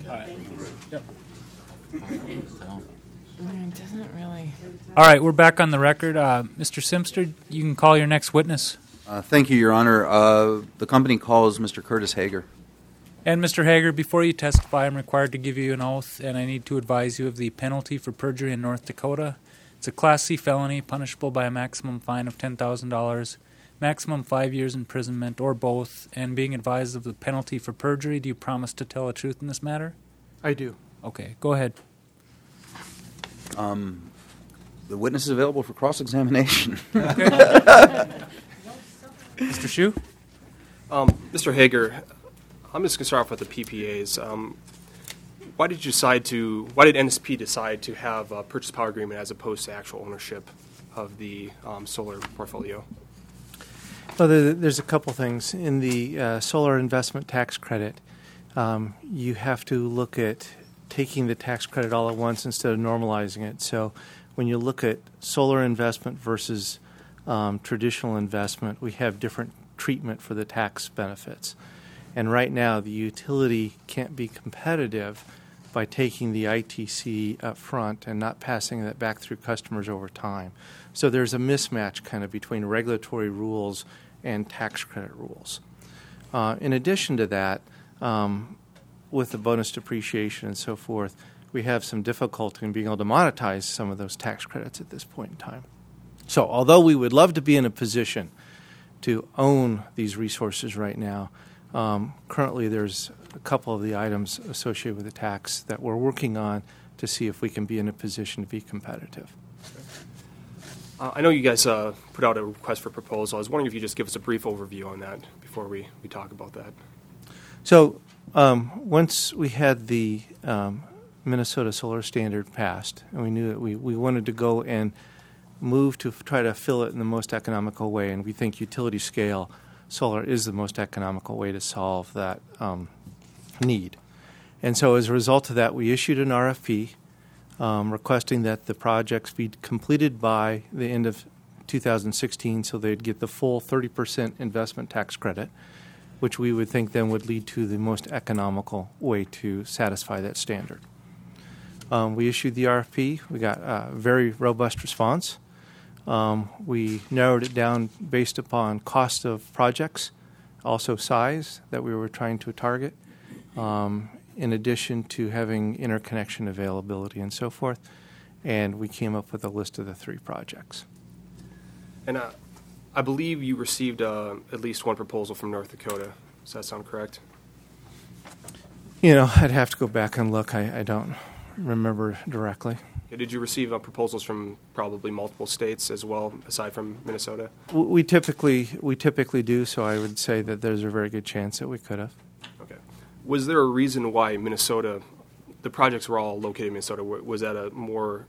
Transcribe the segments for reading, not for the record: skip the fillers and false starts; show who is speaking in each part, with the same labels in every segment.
Speaker 1: All right. Yep.
Speaker 2: It doesn't really.
Speaker 1: All right, we're back on the record. Mr. Simster, you can call your next witness.
Speaker 3: Thank you, Your Honor. The company calls Mr. Curtis Hager.
Speaker 1: And Mr. Hager, before you testify, I'm required to give you an oath, and I need to advise you of the penalty for perjury in North Dakota. It's a Class C felony, punishable by a maximum fine of $10,000, maximum 5 years imprisonment, or both. And being advised of the penalty for perjury, do you promise to tell the truth in this matter?
Speaker 4: I do.
Speaker 1: Okay, go ahead.
Speaker 3: The witness is available for cross-examination.
Speaker 1: Mr. Hsu?
Speaker 5: Mr. Hager, I'm just going to start off with the PPAs. Why did NSP decide to have a purchase power agreement as opposed to actual ownership of the solar portfolio?
Speaker 4: Well, there's a couple things. In the solar investment tax credit, you have to look at taking the tax credit all at once instead of normalizing it. So when you look at solar investment versus traditional investment, we have different treatment for the tax benefits. And right now, the utility can't be competitive by taking the ITC up front and not passing that back through customers over time. So there's a mismatch kind of between regulatory rules and tax credit rules. In addition to that, with the bonus depreciation and so forth, we have some difficulty in being able to monetize some of those tax credits at this point in time. So although we would love to be in a position to own these resources right now, currently there's a couple of the items associated with the tax that we're working on to see if we can be in a position to be competitive.
Speaker 5: I know you guys put out a request for proposal. I was wondering if you could just give us a brief overview on that before we talk about that.
Speaker 4: So once we had the Minnesota Solar Standard passed, and we knew that we wanted to go and move to try to fill it in the most economical way, and we think utility scale solar is the most economical way to solve that need. And so as a result of that, we issued an RFP requesting that the projects be completed by the end of 2016 so they'd get the full 30% investment tax credit, which we would think then would lead to the most economical way to satisfy that standard. We issued the RFP. We got a very robust response. We narrowed it down based upon cost of projects, also size that we were trying to target, in addition to having interconnection availability and so forth. And we came up with a list of the 3 projects.
Speaker 5: And I believe you received at least one proposal from North Dakota. Does that sound correct?
Speaker 4: You know, I'd have to go back and look. I don't remember directly.
Speaker 5: Did you receive proposals from probably multiple states as well, aside from Minnesota?
Speaker 4: We typically do, so I would say that there's a very good chance that we could have.
Speaker 5: Okay. Was there a reason why Minnesota, the projects were all located in Minnesota, was that a more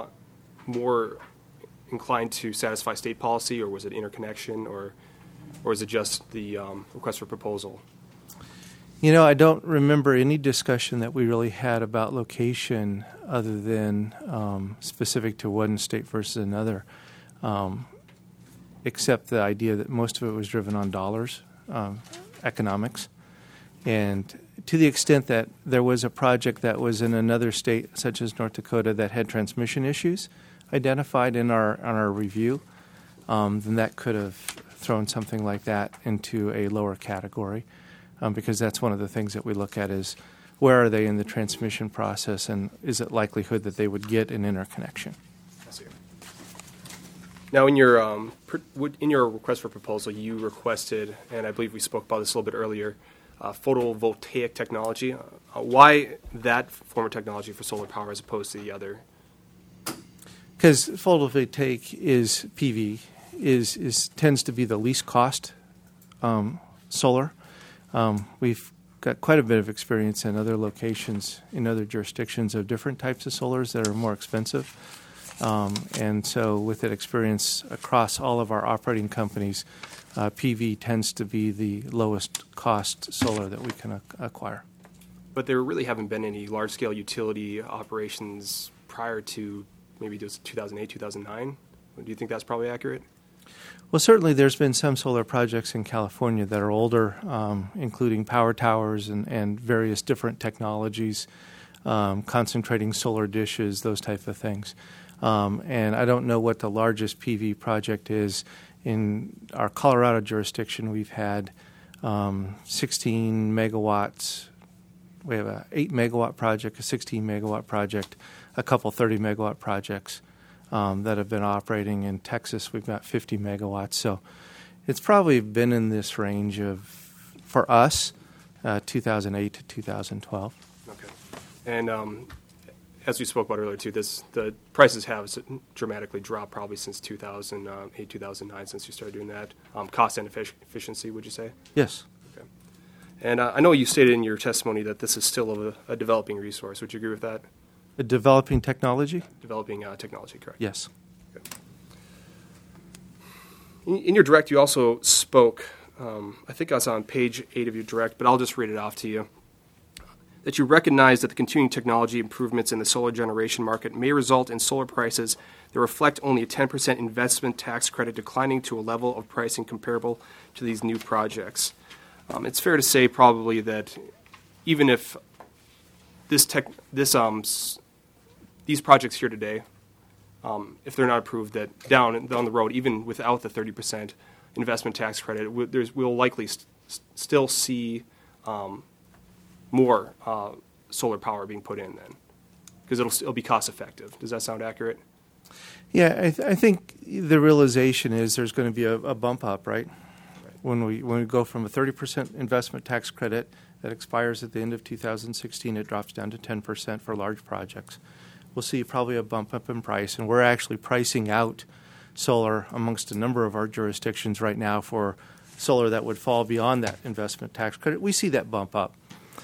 Speaker 5: inclined to satisfy state policy, or was it interconnection, or is it just the request for proposal?
Speaker 4: You know, I don't remember any discussion that we really had about location other than specific to one state versus another, except the idea that most of it was driven on dollars, economics. And to the extent that there was a project that was in another state, such as North Dakota, that had transmission issues identified in our review, then that could have thrown something like that into a lower category. Because that's one of the things that we look at is where are they in the transmission process, and is it likelihood that they would get an interconnection?
Speaker 5: I see. Now, in your request for proposal, you requested, and I believe we spoke about this a little bit earlier, photovoltaic technology. Why that form of technology for solar power as opposed to the other?
Speaker 4: Because photovoltaic is PV tends to be the least cost solar. We've got quite a bit of experience in other locations, in other jurisdictions of different types of solars that are more expensive. And so with that experience across all of our operating companies, PV tends to be the lowest cost solar that we can acquire.
Speaker 5: But there really haven't been any large-scale utility operations prior to maybe just 2008, 2009. Do you think that's probably accurate?
Speaker 4: Well, certainly there's been some solar projects in California that are older, including power towers and various different technologies, concentrating solar dishes, those type of things. And I don't know what the largest PV project is. In our Colorado jurisdiction, we've had 16 megawatts. We have an 8 megawatt project, a 16 megawatt project, a couple 30 megawatt projects that have been operating. In Texas, we've got 50 megawatts. So it's probably been in this range of, for us, 2008 to 2012.
Speaker 5: Okay. And as we spoke about earlier, too, the prices have dramatically dropped probably since 2008, 2009, since you started doing that. Cost and efficiency, would you say?
Speaker 4: Yes.
Speaker 5: Okay. And I know you stated in your testimony that this is still a developing resource. Would you agree with that?
Speaker 4: A developing technology?
Speaker 5: Developing technology, correct?
Speaker 4: Yes.
Speaker 5: Okay. In your direct, you also spoke, I think I was on page 8 of your direct, but I'll just read it off to you, that you recognize that the continuing technology improvements in the solar generation market may result in solar prices that reflect only a 10% investment tax credit declining to a level of pricing comparable to these new projects. It's fair to say probably that even if these projects here today, if they're not approved, that down the road, even without the 30% investment tax credit, we'll likely still see more solar power being put in then, because it'll be cost effective. Does that sound accurate?
Speaker 4: Yeah, I think the realization is there's going to be a bump up, right? When we go from a 30% investment tax credit that expires at the end of 2016, it drops down to 10% for large projects. We'll see probably a bump up in price, and we're actually pricing out solar amongst a number of our jurisdictions right now for solar that would fall beyond that investment tax credit. We see that bump up.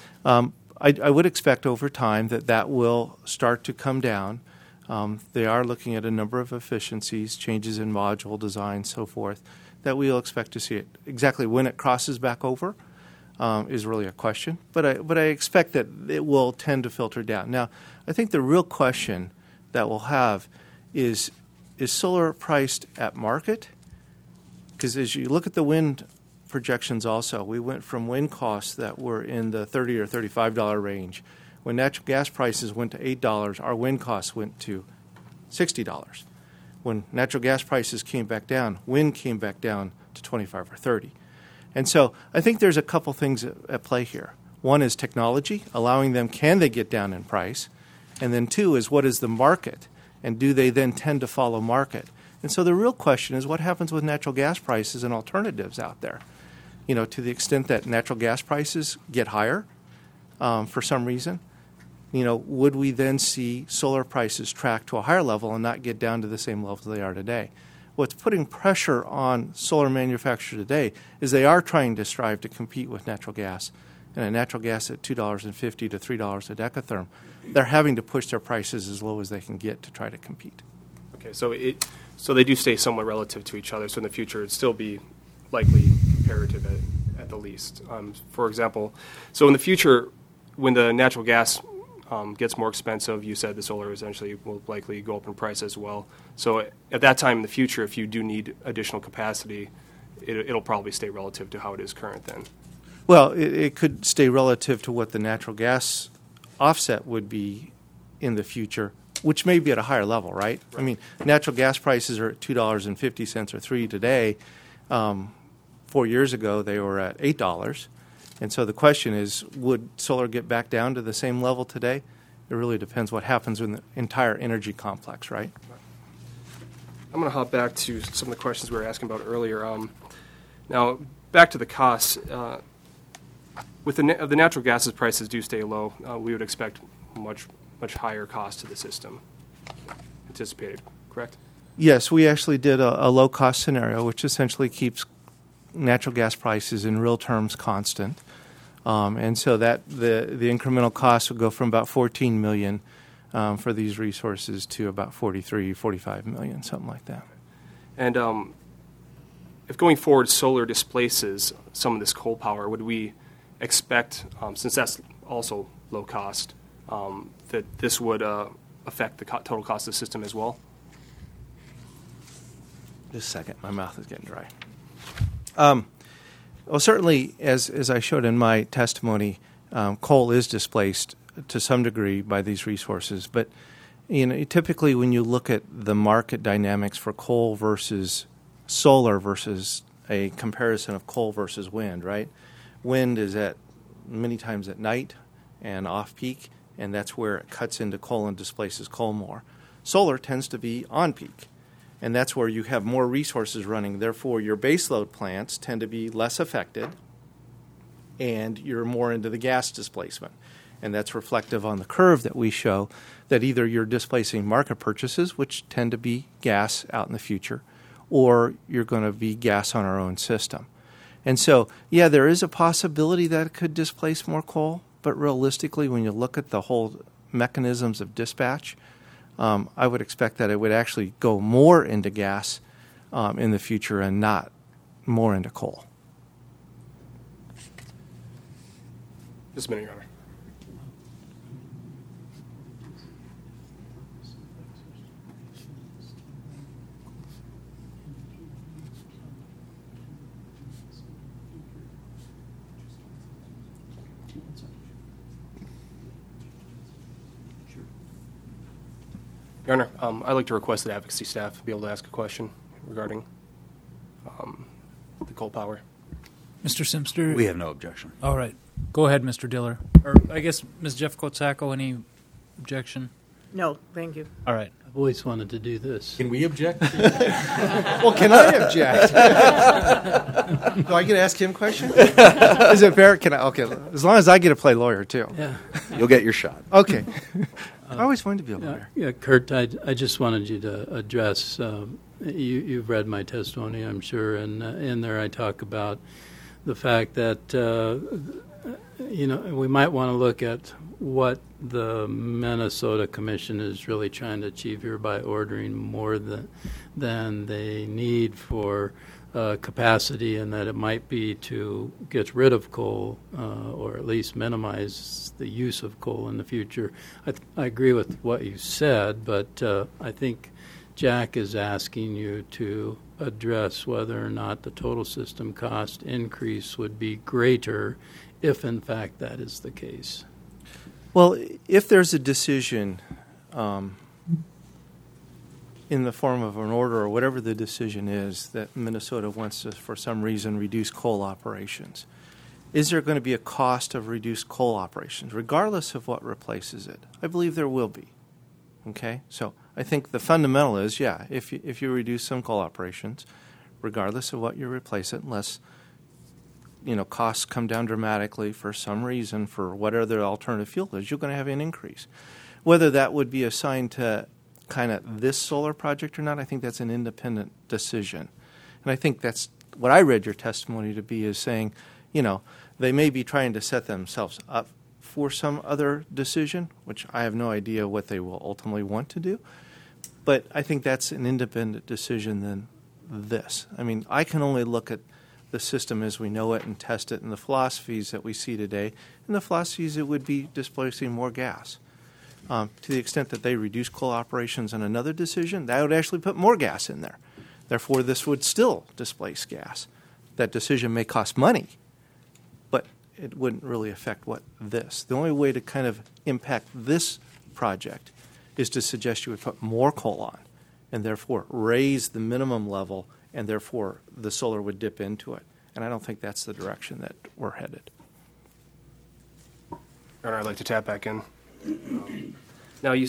Speaker 4: I would expect over time that will start to come down. They are looking at a number of efficiencies, changes in module design, so forth, that we'll expect to see it. Exactly when it crosses back over is really a question, but I expect that it will tend to filter down. Now, I think the real question that we'll have is solar priced at market? Because as you look at the wind projections also, we went from wind costs that were in the $30 or $35 range. When natural gas prices went to $8, our wind costs went to $60. When natural gas prices came back down, wind came back down to 25 or 30. And so I think there's a couple things at play here. One is technology, allowing them, can they get down in price? And then two is, what is the market? And do they then tend to follow market? And so the real question is, what happens with natural gas prices and alternatives out there? You know, to the extent that natural gas prices get higher for some reason, you know, would we then see solar prices track to a higher level and not get down to the same level they are today? What's putting pressure on solar manufacturers today is they are trying to strive to compete with natural gas. And a natural gas at $2.50 to $3 a decatherm, they're having to push their prices as low as they can get to try to compete.
Speaker 5: Okay, so they do stay somewhat relative to each other. So in the future, it'd still be likely comparative at the least. For example, so in the future, when the natural gas gets more expensive, you said the solar essentially will likely go up in price as well. So at that time in the future, if you do need additional capacity, it'll probably stay relative to how it is current then.
Speaker 4: Well, it could stay relative to what the natural gas offset would be in the future, which may be at a higher level, right? I mean, natural gas prices are at $2.50 or $3 today. 4 years ago, they were at $8. And so the question is, would solar get back down to the same level today? It really depends what happens in the entire energy complex, right?
Speaker 5: I'm going to hop back to some of the questions we were asking about earlier. Now, back to the costs. With the natural gas prices do stay low, we would expect much higher cost to the system anticipated, correct?
Speaker 4: Yes, we actually did a low-cost scenario, which essentially keeps natural gas prices in real terms constant. And so that the incremental cost would go from about $14 million for these resources to about $45 million, something like that.
Speaker 5: And if going forward solar displaces some of this coal power, would we expect, since that's also low cost, that this would affect the total cost of the system as well?
Speaker 4: Just a second. My mouth is getting dry. Well, certainly, as I showed in my testimony, coal is displaced to some degree by these resources. But typically when you look at the market dynamics for coal versus solar versus a comparison of coal versus wind, right? Wind is at many times at night and off-peak, and that's where it cuts into coal and displaces coal more. Solar tends to be on-peak, and that's where you have more resources running. Therefore, your baseload plants tend to be less affected, and you're more into the gas displacement. And that's reflective on the curve that we show that either you're displacing market purchases, which tend to be gas out in the future, or you're going to be gas on our own system. And so, yeah, there is a possibility that it could displace more coal, but realistically, when you look at the whole mechanisms of dispatch, I would expect that it would actually go more into gas in the future and not more into coal.
Speaker 5: Just a minute, Your Honor. Your Honor, I'd like to request that advocacy staff be able to ask a question regarding the coal power.
Speaker 1: Mr. Simster?
Speaker 3: We have no objection.
Speaker 1: All right. Go ahead, Mr. Diller. Or I guess Ms. Jeffcoat-Sacco, any objection?
Speaker 2: No, thank you.
Speaker 1: All right.
Speaker 6: I've always wanted to do this.
Speaker 7: Can we object?
Speaker 4: Well, can I object? Do I get to ask him questions? Is it fair? Can I? Okay, as long as I get to play lawyer too.
Speaker 6: Yeah,
Speaker 3: You'll get your shot.
Speaker 4: Okay. I always wanted to be a lawyer.
Speaker 6: yeah, Kurt, I just wanted you to address. You've read my testimony, I'm sure, and in there I talk about the fact that we might want to look at what the Minnesota Commission is really trying to achieve here by ordering more than they need for capacity, and that it might be to get rid of coal or at least minimize the use of coal in the future. I agree with what you said, but I think Jack is asking you to address whether or not the total system cost increase would be greater if, in fact, that is the case.
Speaker 4: Well, if there's a decision in the form of an order or whatever the decision is that Minnesota wants to, for some reason, reduce coal operations, is there going to be a cost of reduced coal operations, regardless of what replaces it? I believe there will be. Okay? So I think the fundamental is, yeah, if you reduce some coal operations, regardless of what you replace it, unless costs come down dramatically for some reason, for whatever the alternative fuel is, you're going to have an increase. Whether that would be assigned to kind of this solar project or not, I think that's an independent decision. And I think that's what I read your testimony to be, is saying, they may be trying to set themselves up for some other decision, which I have no idea what they will ultimately want to do. But I think that's an independent decision than this. I mean, I can only look at the system as we know it and test it in the philosophies that we see today. In the philosophies, it would be displacing more gas. To the extent that they reduce coal operations in another decision, that would actually put more gas in there. Therefore, this would still displace gas. That decision may cost money, but it wouldn't really affect this. The only way to kind of impact this project is to suggest you would put more coal on and therefore raise the minimum level, and therefore the solar would dip into it. And I don't think that's the direction that we're headed.
Speaker 5: Your Honor, I'd like to tap back in. Now, you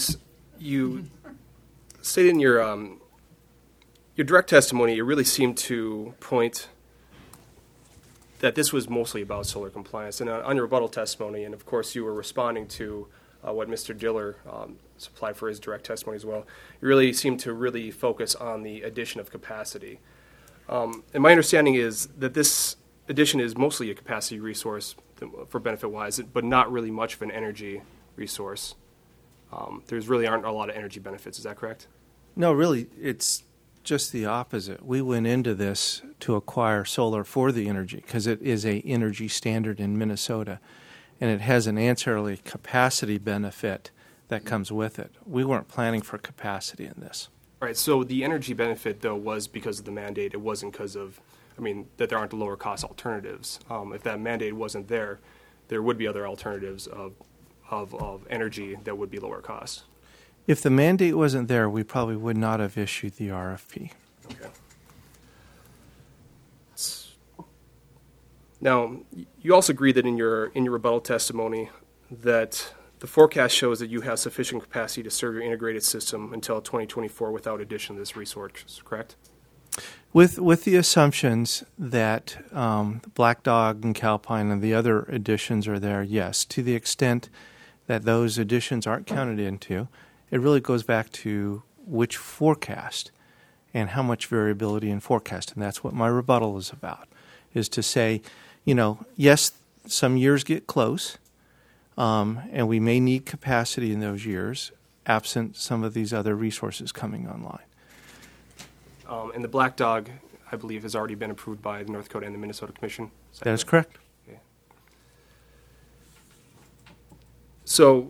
Speaker 5: stated in your direct testimony, you really seemed to point that this was mostly about solar compliance. And on your rebuttal testimony, and of course you were responding to what Mr. Diller supplied for his direct testimony as well, you really seemed to really focus on the addition of capacity. And my understanding is that this addition is mostly a capacity resource for benefit-wise, but not really much of an energy resource. There's really aren't a lot of energy benefits. Is that correct?
Speaker 4: No, really, it's just the opposite. We went into this to acquire solar for the energy because it is an energy standard in Minnesota, and it has an ancillary capacity benefit that comes with it. We weren't planning for capacity in this.
Speaker 5: Right, so the energy benefit, though, was because of the mandate. It wasn't because of, that there aren't lower cost alternatives. If that mandate wasn't there, there would be other alternatives of energy that would be lower cost.
Speaker 4: If the mandate wasn't there, we probably would not have issued the RFP.
Speaker 5: Okay. Now, you also agree that in your rebuttal testimony that the forecast shows that you have sufficient capacity to serve your integrated system until 2024 without addition to this resource, correct?
Speaker 4: With the assumptions that Black Dog and Calpine and the other additions are there, yes. To the extent that those additions aren't counted into, it really goes back to which forecast and how much variability in forecast. And that's what my rebuttal is about, is to say, yes, some years get close, and we may need capacity in those years, absent some of these other resources coming online.
Speaker 5: And the Black Dog, I believe, has already been approved by the North Dakota and the Minnesota Commission.
Speaker 4: That is correct.
Speaker 5: Okay. So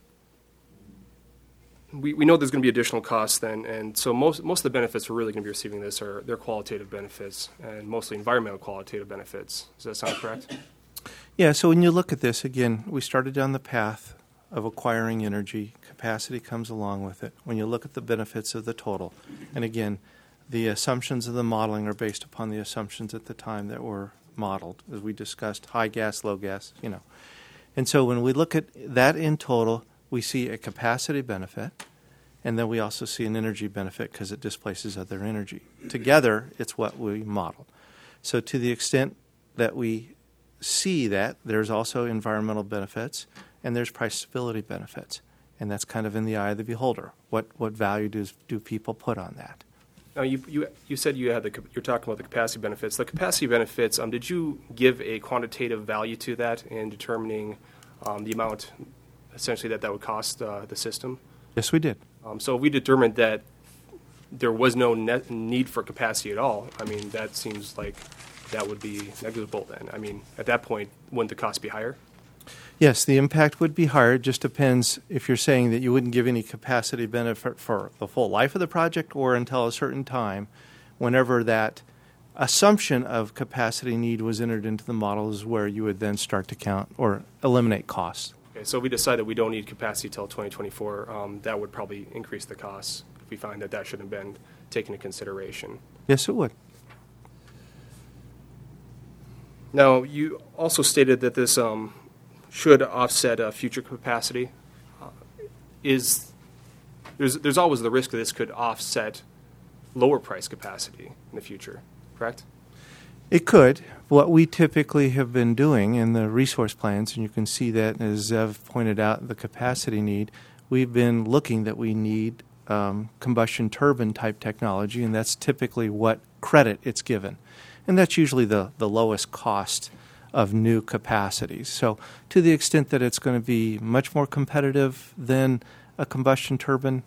Speaker 5: we know there's going to be additional costs then, and so most of the benefits we're really going to be receiving this are their qualitative benefits, and mostly environmental qualitative benefits. Does that sound correct?
Speaker 4: Yeah, so when you look at this, again, we started down the path of acquiring energy. Capacity comes along with it. When you look at the benefits of the total, and again, the assumptions of the modeling are based upon the assumptions at the time that were modeled, as we discussed, high gas, low gas, And so when we look at that in total, we see a capacity benefit, and then we also see an energy benefit because it displaces other energy. Together, it's what we modeled. So to the extent that we see that, there's also environmental benefits, and there's price stability benefits. And that's kind of in the eye of the beholder. What value do people put on that?
Speaker 5: Now, you said you're talking about the capacity benefits. The capacity benefits, did you give a quantitative value to that in determining the amount, essentially, that would cost the system?
Speaker 4: Yes, we did.
Speaker 5: So if we determined that there was no need for capacity at all, that seems like that would be negligible then. At that point, wouldn't the cost be higher?
Speaker 4: Yes, the impact would be higher. It just depends if you're saying that you wouldn't give any capacity benefit for the full life of the project or until a certain time, whenever that assumption of capacity need was entered into the model is where you would then start to count or eliminate costs.
Speaker 5: Okay, so if we decide that we don't need capacity till 2024, that would probably increase the costs if we find that shouldn't have been taken into consideration.
Speaker 4: Yes, it would.
Speaker 5: Now, you also stated that this should offset future capacity. There's always the risk that this could offset lower price capacity in the future, correct?
Speaker 4: It could. What we typically have been doing in the resource plans, and you can see that as Zev pointed out, the capacity need, we've been looking that we need combustion turbine type technology, and that's typically what credit it's given. And that's usually the lowest cost of new capacities. So to the extent that it's going to be much more competitive than a combustion turbine,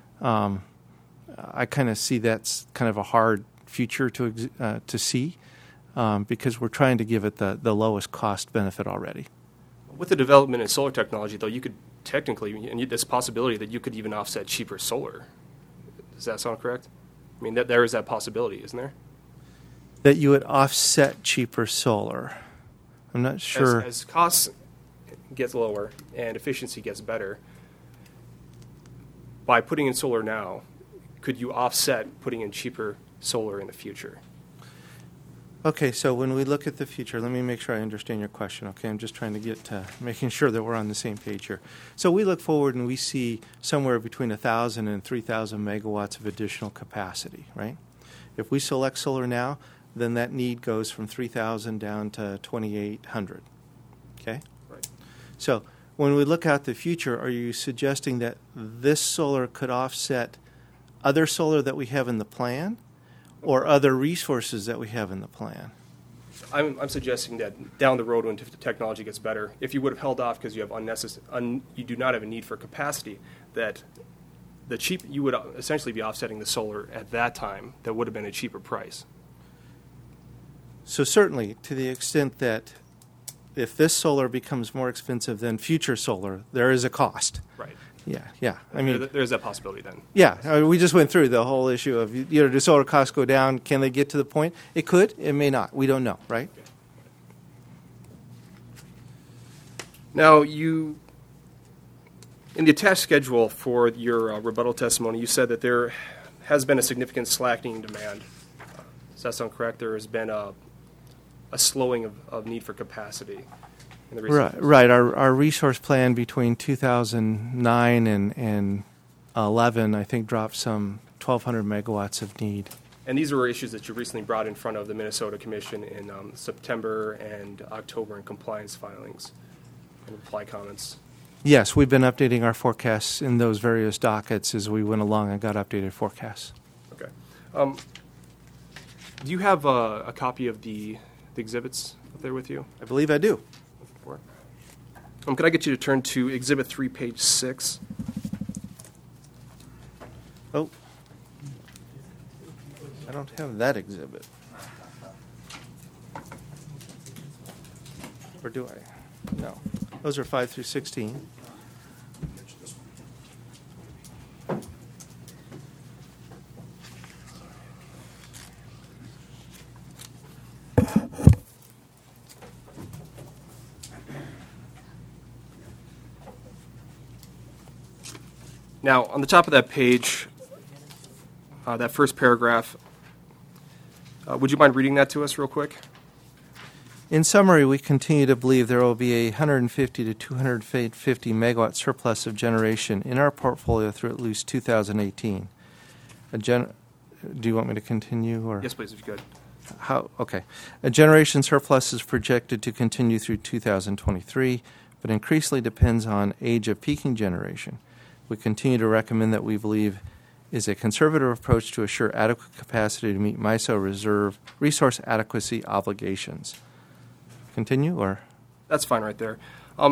Speaker 4: I kind of see that's kind of a hard future to see because we're trying to give it the lowest cost benefit already.
Speaker 5: With the development in solar technology, though, you could technically, and there's a possibility that you could even offset cheaper solar. Does that sound correct? There is that possibility, isn't there?
Speaker 4: That you would offset cheaper solar. I'm not sure.
Speaker 5: As costs gets lower and efficiency gets better, by putting in solar now, could you offset putting in cheaper solar in the future?
Speaker 4: Okay, so when we look at the future, let me make sure I understand your question, okay? I'm just trying to get to making sure that we're on the same page here. So we look forward and we see somewhere between 1,000 and 3,000 megawatts of additional capacity, right? If we select solar now, then that need goes from 3,000 down to 2,800, okay?
Speaker 5: Right.
Speaker 4: So when we look out the future, are you suggesting that this solar could offset other solar that we have in the plan or other resources that we have in the plan?
Speaker 5: I'm suggesting that down the road when the technology gets better, if you would have held off because you have you do not have a need for capacity, that you would essentially be offsetting the solar at that time that would have been a cheaper price.
Speaker 4: So certainly, to the extent that if this solar becomes more expensive than future solar, there is a cost.
Speaker 5: Right.
Speaker 4: Yeah. I mean,
Speaker 5: there's that possibility then.
Speaker 4: yeah, we just went through the whole issue of, do solar costs go down? Can they get to the point? It could. It may not. We don't know, right?
Speaker 5: Now, in the attached schedule for your rebuttal testimony, you said that there has been a significant slackening in demand. Does that sound correct? There has been a slowing of need for capacity in the recent years.
Speaker 4: Right. Our resource plan between 2009 and 11, I think, dropped some 1,200 megawatts of need.
Speaker 5: And these were issues that you recently brought in front of the Minnesota Commission in September and October in compliance filings and reply comments.
Speaker 4: Yes, we've been updating our forecasts in those various dockets as we went along and got updated forecasts.
Speaker 5: Okay. Do you have a copy of the exhibits up there with you?
Speaker 4: I believe I do.
Speaker 5: Could I get you to turn to Exhibit 3, page 6?
Speaker 4: Oh, I don't have that exhibit. Or do I? No. Those are 5 through 16.
Speaker 5: Now, on the top of that page, that first paragraph, would you mind reading that to us real quick?
Speaker 4: In summary, we continue to believe there will be a 150 to 250 megawatt surplus of generation in our portfolio through at least 2018. Do you want me to continue? Or?
Speaker 5: Yes, please, if you could.
Speaker 4: Okay. A generation surplus is projected to continue through 2023, but increasingly depends on age of peaking generation. We continue to recommend that we believe is a conservative approach to assure adequate capacity to meet MISO resource adequacy obligations. Continue, or?
Speaker 5: That's fine right there.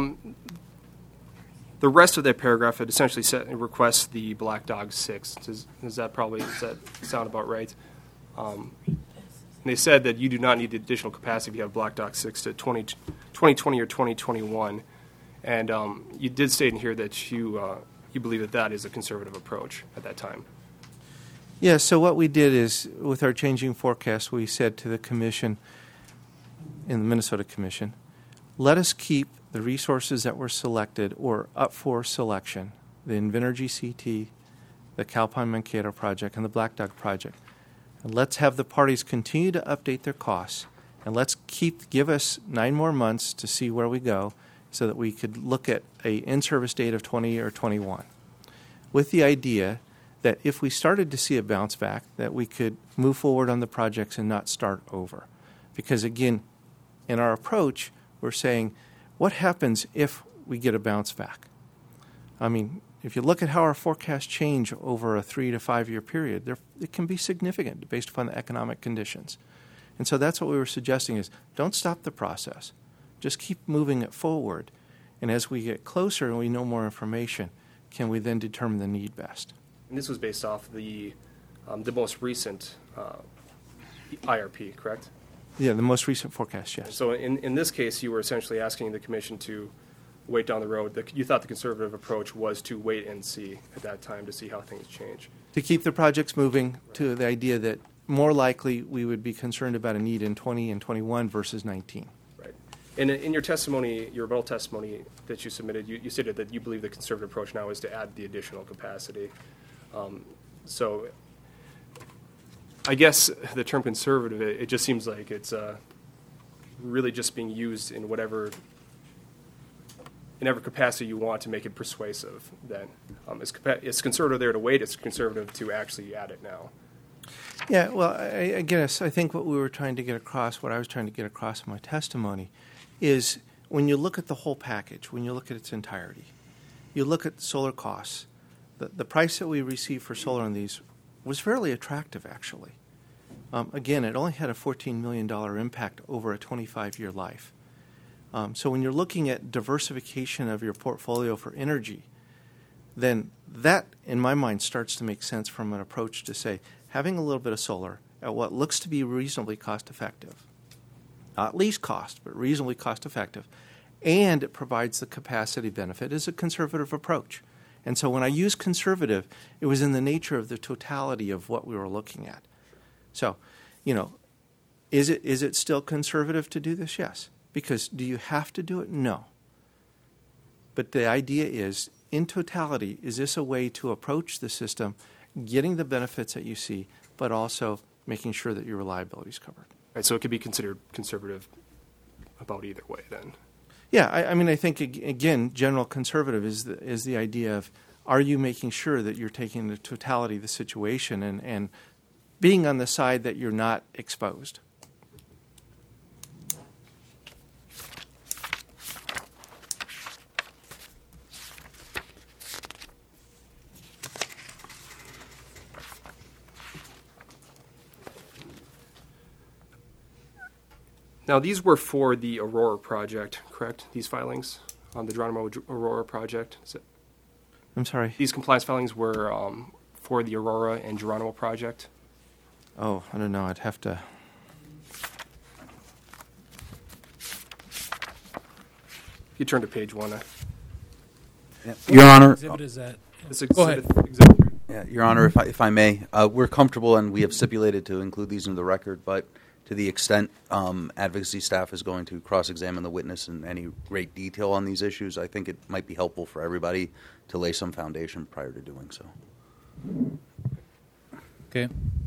Speaker 5: The rest of that paragraph, it essentially requests the Black Dog 6. Does that sound about right? And they said that you do not need the additional capacity if you have Black Dog 6 to 2020 or 2021. And you did state in here that you believe that is a conservative approach at that time.
Speaker 4: Yeah, so what we did is, with our changing forecast, we said to the Commission, in the Minnesota Commission, let us keep the resources that were selected or up for selection, the Invenergy CT, the Calpine Mankato project, and the Black Dog project. And let's have the parties continue to update their costs, and let's give us 9 more months to see where we go so that we could look at a in-service date of 20 or 21, with the idea that if we started to see a bounce back, that we could move forward on the projects and not start over. Because again, in our approach, we're saying, what happens if we get a bounce back? I mean, if you look at how our forecasts change over a 3 to 5 year period, it can be significant based upon the economic conditions. And so that's what we were suggesting is, don't stop the process. Just keep moving it forward. And as we get closer and we know more information, can we then determine the need best?
Speaker 5: And this was based off the most recent IRP, correct?
Speaker 4: Yeah, the most recent forecast, yes.
Speaker 5: So in this case, you were essentially asking the Commission to wait down the road. You thought the conservative approach was to wait and see at that time to see how things change.
Speaker 4: To keep the projects moving to the idea that more likely we would be concerned about a need in 20 and 21 versus 19.
Speaker 5: Right. And in your testimony, your rebuttal testimony that you submitted, you stated that you believe the conservative approach now is to add the additional capacity. So I guess the term conservative, it just seems like it's really just being used in whatever capacity you want to make it persuasive. Then it's conservative there to wait. It's conservative to actually add it now.
Speaker 4: Yeah, well, I guess I think what I was trying to get across in my testimony, is when you look at the whole package, when you look at its entirety, you look at solar costs. The price that we received for solar on these was fairly attractive, actually. Again, it only had a $14 million impact over a 25-year life. So when you're looking at diversification of your portfolio for energy, then that, in my mind, starts to make sense from an approach to say, having a little bit of solar at what looks to be reasonably cost-effective, not least cost, but reasonably cost-effective, and it provides the capacity benefit, is a conservative approach. And so when I use conservative, it was in the nature of the totality of what we were looking at. So, is it still conservative to do this? Yes. Because do you have to do it? No. But the idea is, in totality, is this a way to approach the system, getting the benefits that you see, but also making sure that your reliability is covered?
Speaker 5: Right, so it could be considered conservative about either way then.
Speaker 4: Yeah, I think, again, general conservative is the idea of, are you making sure that you're taking the totality of the situation and being on the side that you're not exposed?
Speaker 5: Now, these were for the Aurora project, correct? These filings on the Geronimo Aurora project?
Speaker 4: I'm sorry?
Speaker 5: These compliance filings were for the Aurora and Geronimo project?
Speaker 4: Oh, I don't know. I'd have to...
Speaker 5: You turn to page 1.
Speaker 3: Your Honor,
Speaker 1: Exhibit is that?
Speaker 5: This
Speaker 1: Go ahead.
Speaker 5: exhibit 3.
Speaker 3: yeah, Your Honor, if I may, we're comfortable and we have stipulated to include these into the record, but to the extent advocacy staff is going to cross-examine the witness in any great detail on these issues, I think it might be helpful for everybody to lay some foundation prior to doing so.
Speaker 1: Okay.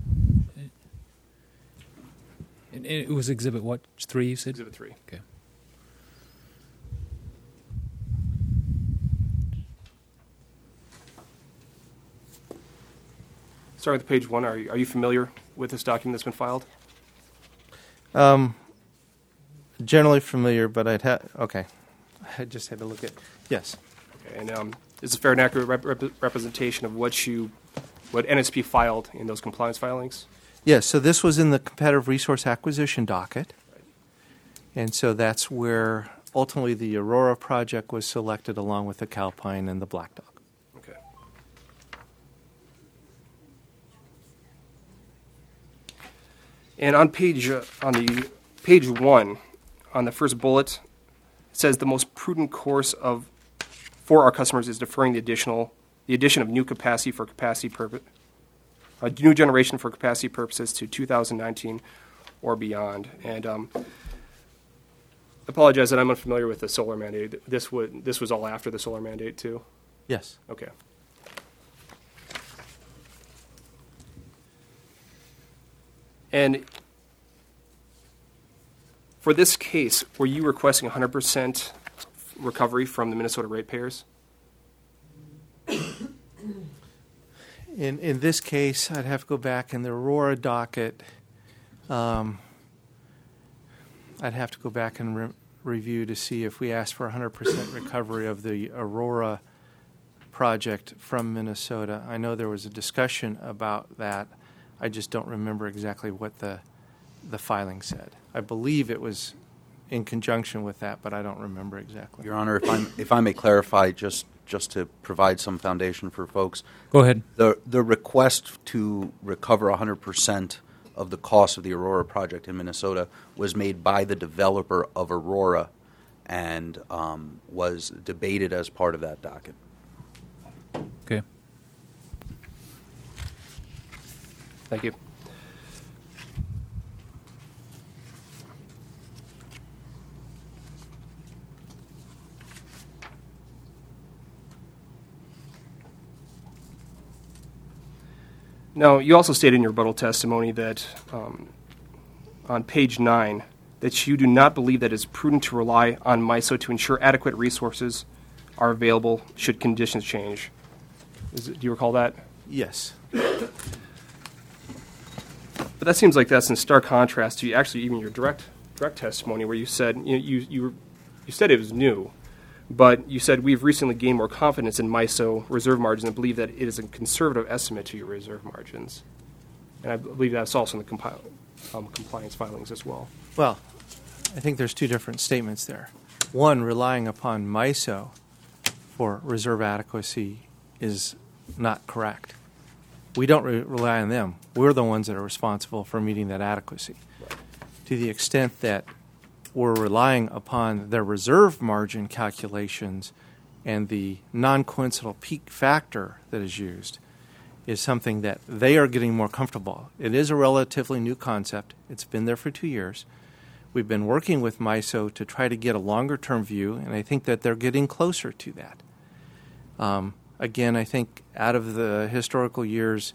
Speaker 1: It was exhibit what? 3, you said?
Speaker 5: Exhibit 3.
Speaker 1: Okay.
Speaker 5: Starting with page 1, are you familiar with this document that's been filed?
Speaker 4: Generally familiar, but okay. I just had to look at, yes.
Speaker 5: Okay, and is a fair and accurate representation of what NSP filed in those compliance filings?
Speaker 4: Yes, so this was in the competitive resource acquisition docket. And so that's where ultimately the Aurora project was selected along with the Calpine and the Black Dog.
Speaker 5: Okay. And on page 1, on the first bullet, it says the most prudent course for our customers is deferring the addition of new capacity for capacity purpose, a new generation for capacity purposes to 2019 or beyond. And I apologize that I'm unfamiliar with the solar mandate. This was all after the solar mandate too?
Speaker 4: Yes.
Speaker 5: Okay. And for this case, were you requesting 100% recovery from the Minnesota ratepayers?
Speaker 4: In this case, I'd have to go back in the Aurora docket. I'd have to go back and review to see if we asked for 100% recovery of the Aurora project from Minnesota. I know there was a discussion about that. I just don't remember exactly what the filing said. I believe it was in conjunction with that, but I don't remember exactly.
Speaker 3: Your Honor, if I may clarify, just to provide some foundation for folks.
Speaker 1: Go ahead.
Speaker 3: The request to recover 100% of the cost of the Aurora project in Minnesota was made by the developer of Aurora and was debated as part of that docket.
Speaker 1: Okay.
Speaker 5: Thank you. Now, you also stated in your rebuttal testimony that on page 9 that you do not believe that it's prudent to rely on MISO to ensure adequate resources are available should conditions change. Do you recall that?
Speaker 4: Yes.
Speaker 5: But that seems like that's in stark contrast to actually even your direct testimony, where you said you said it was new, but you said we've recently gained more confidence in MISO reserve margins and believe that it is a conservative estimate to your reserve margins. And I believe that's also in the compliance filings as well.
Speaker 4: Well, I think there's two different statements there. One, relying upon MISO for reserve adequacy is not correct. We don't rely on them. We're the ones that are responsible for meeting that adequacy.
Speaker 5: Right.
Speaker 4: To the extent that we're relying upon their reserve margin calculations, And the non-coincidental peak factor that is used is something that they are getting more comfortable. It is a relatively new concept. It's been there for 2 years. We've been working with MISO to try to get a longer-term view, and I think that they're getting closer to that. Again, I think out of the historical years,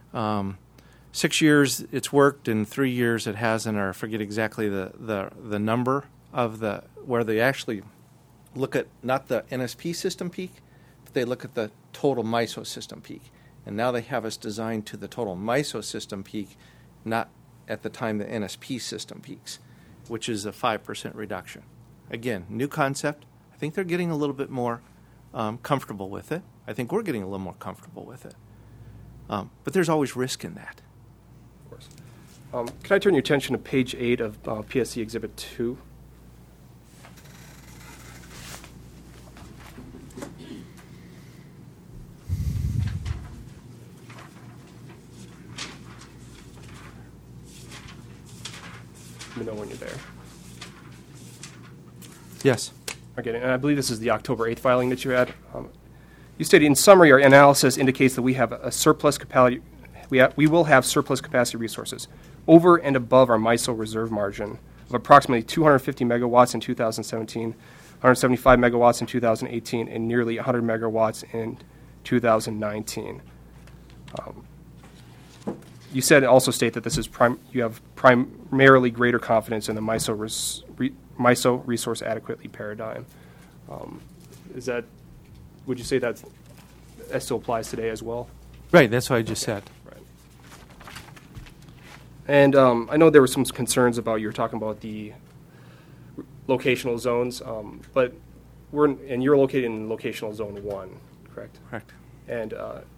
Speaker 4: 6 years it's worked, and 3 years it hasn't, or I forget exactly the number of where they actually look at not the NSP system peak, but they look at the total MISO system peak. And now they have us designed to the total MISO system peak, not at the time the NSP system peaks, which is a 5% reduction. Again, new concept. I think they're getting a little bit more comfortable with it. I think we're getting a little more comfortable with it. But there's always risk in that.
Speaker 5: Of course. Can I turn your attention to page 8 of PSC Exhibit 2? Let me know when you're there.
Speaker 4: Yes.
Speaker 5: Okay, and I believe this is the October 8th filing that you had. You stated, in summary, our analysis indicates that we have a surplus capacity. We will have surplus capacity resources over and above our MISO reserve margin of approximately 250 megawatts in 2017, 175 megawatts in 2018, and nearly 100 megawatts in 2019. You said also state that this is you have primarily greater confidence in the MISO resource adequately paradigm. Would you say that still applies today as well?
Speaker 4: Right, that's what I just said.
Speaker 5: Right. And I know there were some concerns about, you were talking about the locational zones, but you're located in locational zone 1, correct?
Speaker 4: Correct.
Speaker 5: And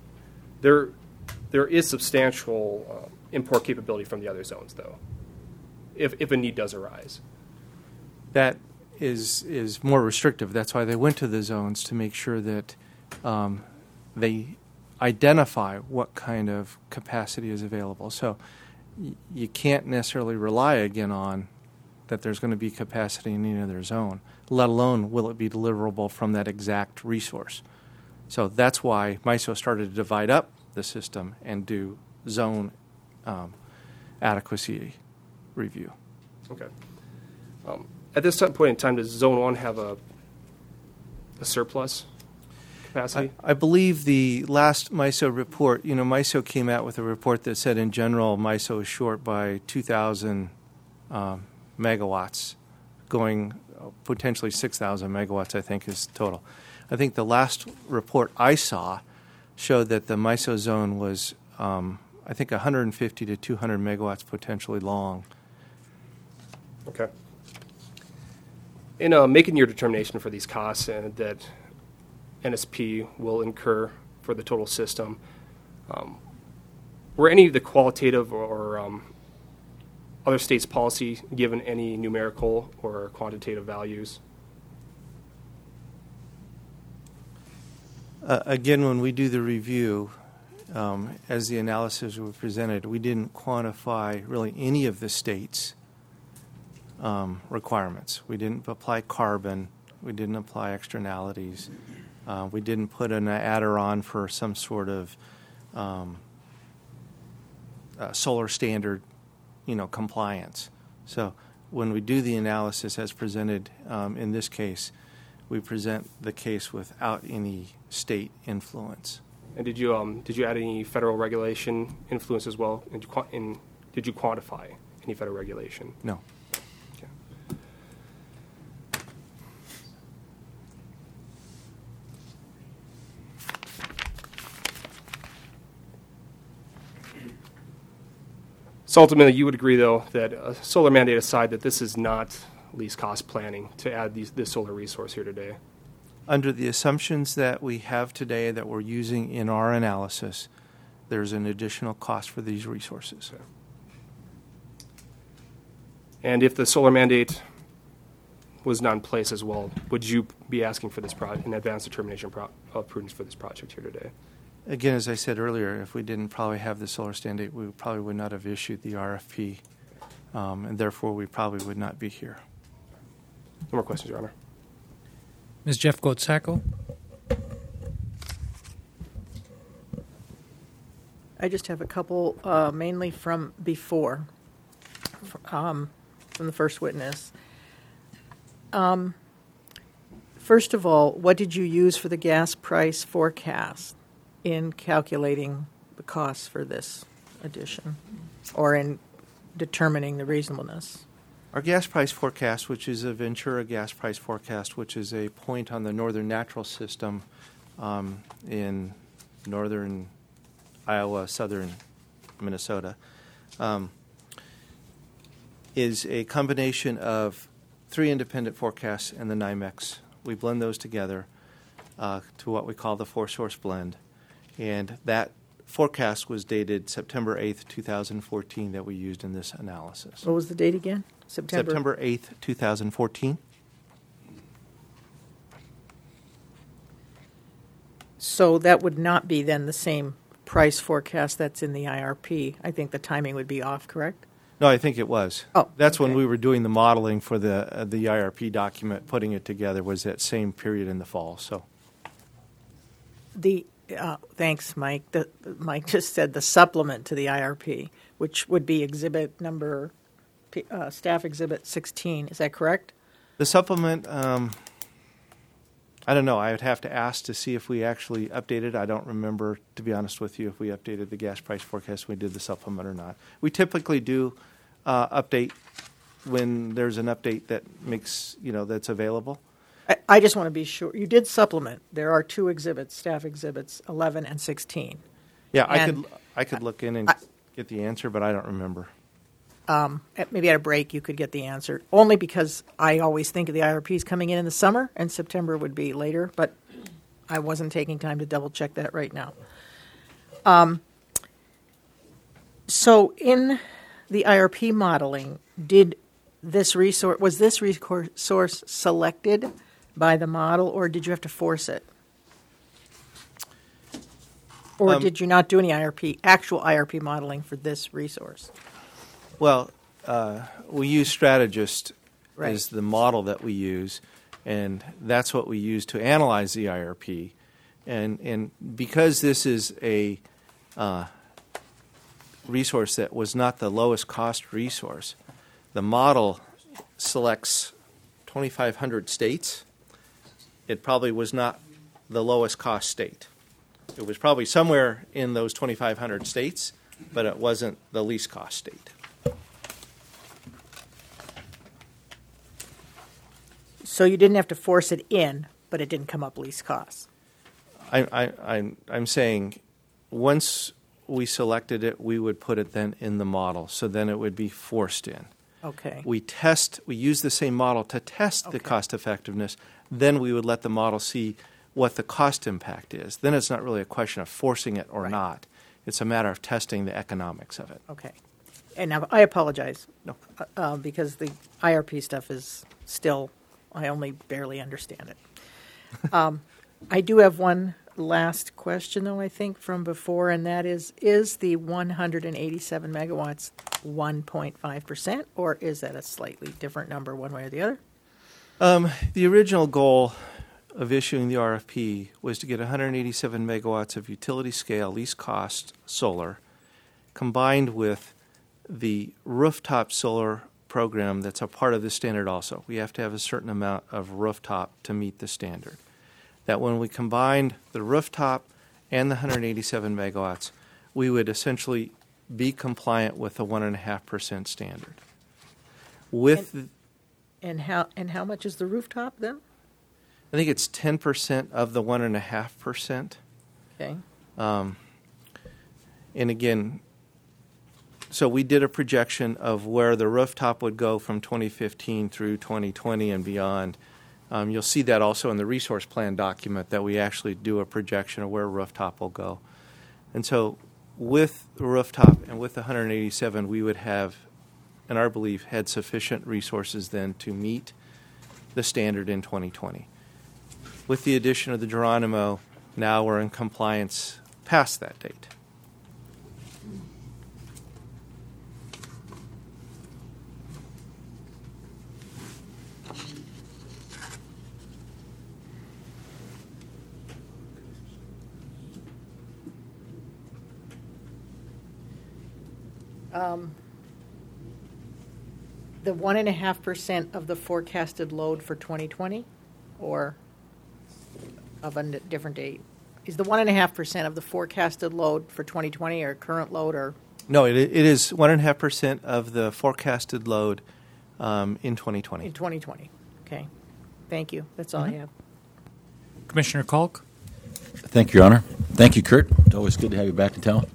Speaker 5: there is substantial import capability from the other zones, though, if a need does arise.
Speaker 4: That is more restrictive. That's why they went to the zones, to make sure that they identify what kind of capacity is available. So you can't necessarily rely again on that there's going to be capacity in any other zone, let alone will it be deliverable from that exact resource. So that's why MISO started to divide up the system and do zone adequacy review.
Speaker 5: Okay. At this point in time, does Zone 1 have a surplus capacity?
Speaker 4: I believe the last MISO report, MISO came out with a report that said in general MISO is short by 2,000 megawatts, going potentially 6,000 megawatts, I think, is total. I think the last report I saw showed that the MISO zone was, I think, 150 to 200 megawatts potentially long.
Speaker 5: Okay. In making your determination for these costs that NSP will incur for the total system, were any of the qualitative or other states' policy given any numerical or quantitative values?
Speaker 4: Again, when we do the review, as the analysis was presented, we didn't quantify really any of the states' requirements. We didn't apply carbon. We didn't apply externalities. We didn't put an adder on for some sort of solar standard, compliance. So when we do the analysis as presented in this case, we present the case without any state influence.
Speaker 5: And did you add any federal regulation influence as well? And did you quantify any federal regulation?
Speaker 4: No.
Speaker 5: Okay. So ultimately, you would agree, though, that solar mandate aside, that this is not least cost planning to add this solar resource here today?
Speaker 4: Under the assumptions that we have today that we're using in our analysis, there's an additional cost for these resources.
Speaker 5: Okay. And if the solar mandate was not in place as well, would you be asking for this an advanced determination of prudence for this project here today?
Speaker 4: Again, as I said earlier, if we didn't probably have the solar standard, we probably would not have issued the RFP, and therefore we probably would not be here.
Speaker 5: No more questions, Your Honor.
Speaker 1: Ms. Jeff Gotsacko?
Speaker 2: I just have a couple, mainly from before, from the first witness. First of all, what did you use for the gas price forecast in calculating the costs for this addition, or in determining the reasonableness?
Speaker 4: Our gas price forecast, which is a Ventura gas price forecast, which is a point on the northern natural system in northern Iowa, southern Minnesota, is a combination of 3 independent forecasts and the NYMEX. We blend those together to what we call the 4-source blend. And that forecast was dated September 8th, 2014 that we used in this analysis.
Speaker 2: What was the date again?
Speaker 4: September 8th, 2014.
Speaker 2: So that would not be then the same price forecast that's in the IRP. I think the timing would be off, correct?
Speaker 4: No, I think it was.
Speaker 2: Oh,
Speaker 4: that's
Speaker 2: okay.
Speaker 4: when we were doing the modeling for the IRP document. Putting it together was that same period in the fall. So,
Speaker 2: thanks, Mike. Mike just said the supplement to the IRP, which would be exhibit number, staff exhibit 16. Is that correct?
Speaker 4: The supplement. I don't know. I would have to ask to see if we actually updated. I don't remember, to be honest with you, if we updated the gas price forecast when we did the supplement or not. We typically do update when there's an update that makes, that's available.
Speaker 2: I just want to be sure. You did supplement. There are 2 exhibits, staff exhibits 11 and 16.
Speaker 4: Yeah,
Speaker 2: And
Speaker 4: I could look in and get the answer, but I don't remember.
Speaker 2: Maybe at a break you could get the answer, only because I always think of the IRPs coming in the summer, and September would be later, but I wasn't taking time to double-check that right now. So in the IRP modeling, was this resource selected by the model, or did you have to force it? Or did you not do any actual IRP modeling for this resource?
Speaker 4: Well, we use Strategist
Speaker 2: Right.
Speaker 4: as the model that we use, and that's what we use to analyze the IRP. And because this is a resource that was not the lowest cost resource, the model selects 2,500 states. It probably was not the lowest cost state. It was probably somewhere in those 2,500 states, but it wasn't the least cost state.
Speaker 2: So you didn't have to force it in, but it didn't come up least cost.
Speaker 4: I'm saying once we selected it, we would put it then in the model. So then it would be forced in.
Speaker 2: Okay.
Speaker 4: We use the same model to test the
Speaker 2: Okay.
Speaker 4: cost effectiveness. Then we would let the model see what the cost impact is. Then it's not really a question of forcing it or
Speaker 2: Right.
Speaker 4: not. It's a matter of testing the economics of it.
Speaker 2: Okay. And now I apologize
Speaker 4: No.
Speaker 2: because the IRP stuff is still, I only barely understand it. I do have one last question, though, I think, from before, and that is the 187 megawatts 1.5%, or is that a slightly different number one way or the other?
Speaker 4: The original goal of issuing the RFP was to get 187 megawatts of utility scale least cost solar combined with the rooftop solar program that's a part of the standard also. We have to have a certain amount of rooftop to meet the standard. That when we combined the rooftop and the 187 megawatts, we would essentially be compliant with the 1.5% standard.
Speaker 2: And how much is the rooftop then?
Speaker 4: I think it's 10% of the 1.5%.
Speaker 2: Okay.
Speaker 4: And again, so we did a projection of where the rooftop would go from 2015 through 2020 and beyond. You'll see that also in the resource plan document that we actually do a projection of where rooftop will go. And so with the rooftop and with the 187, we would have, in our belief, had sufficient resources then to meet the standard in 2020. With the addition of the Geronimo, now we're in compliance past that date.
Speaker 2: The 1.5% of the forecasted load for 2020, or of a different date? Is the 1.5% of the forecasted load for 2020 or current load, or?
Speaker 4: No, it is 1.5% of the forecasted load in 2020.
Speaker 2: In 2020. Okay. Thank you. That's all I have.
Speaker 1: Commissioner Kalk?
Speaker 7: Thank you, Your Honor. Thank you, Kurt. It's always good to have you back in town.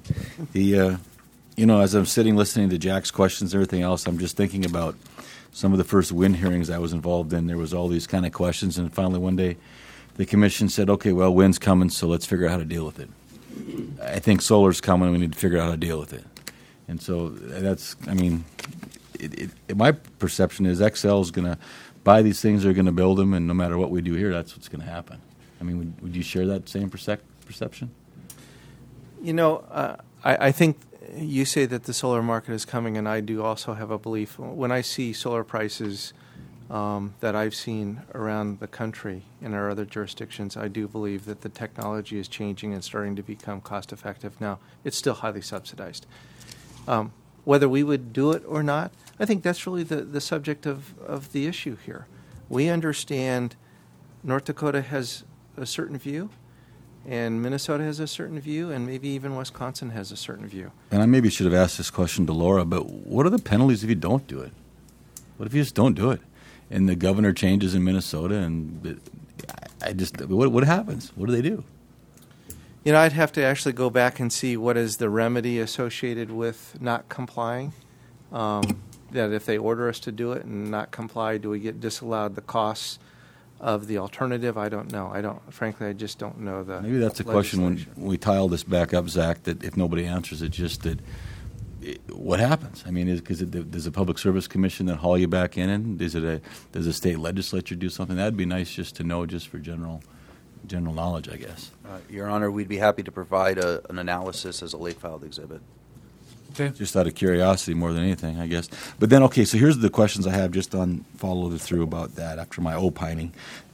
Speaker 7: As I'm sitting listening to Jack's questions and everything else, I'm just thinking about some of the first wind hearings I was involved in. There was all these kind of questions, and finally one day the commission said, okay, well, wind's coming, so let's figure out how to deal with it. I think solar's coming, and we need to figure out how to deal with it. And so my perception is Xcel is going to buy these things, they're going to build them, and no matter what we do here, that's what's going to happen. I mean, would you share that same perception?
Speaker 4: I think you say that the solar market is coming, and I do also have a belief. When I see solar prices that I've seen around the country in our other jurisdictions, I do believe that the technology is changing and starting to become cost effective. Now, it's still highly subsidized. Whether we would do it or not, I think that's really the subject of the issue here. We understand North Dakota has a certain view, and Minnesota has a certain view, and maybe even Wisconsin has a certain view.
Speaker 7: And I maybe should have asked this question to Laura, but what are the penalties if you don't do it? What if you just don't do it? And the governor changes in Minnesota, and what happens? What do they do?
Speaker 4: I'd have to actually go back and see what is the remedy associated with not complying. That if they order us to do it and not comply, do we get disallowed the costs of the alternative? I don't know. Frankly, I just don't know the
Speaker 7: Maybe that's a question when we tile this back up, Zach, that if nobody answers it, just that what happens? I mean, does a public service commission then haul you back in? And does a state legislature do something? That'd be nice just to know, just for general knowledge, I guess.
Speaker 3: Your Honor, we'd be happy to provide an analysis as a late filed exhibit.
Speaker 1: Okay.
Speaker 7: Just out of curiosity more than anything, I guess. But then, okay, so here's the questions I have just on follow through about that after my opining.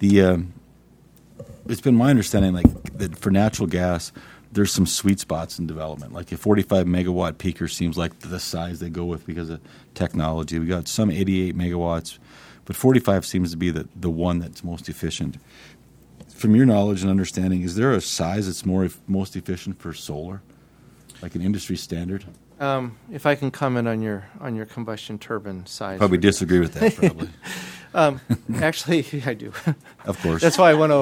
Speaker 7: It's been my understanding that for natural gas, there's some sweet spots in development. Like a 45 megawatt peaker seems like the size they go with because of technology. We got some 88 megawatts, but 45 seems to be the one that's most efficient. From your knowledge and understanding, is there a size that's most efficient for solar, like an industry standard?
Speaker 4: If I can comment on your combustion turbine size.
Speaker 7: Probably disagree with that, probably.
Speaker 4: Actually, I do.
Speaker 7: Of course.
Speaker 4: That's why I want to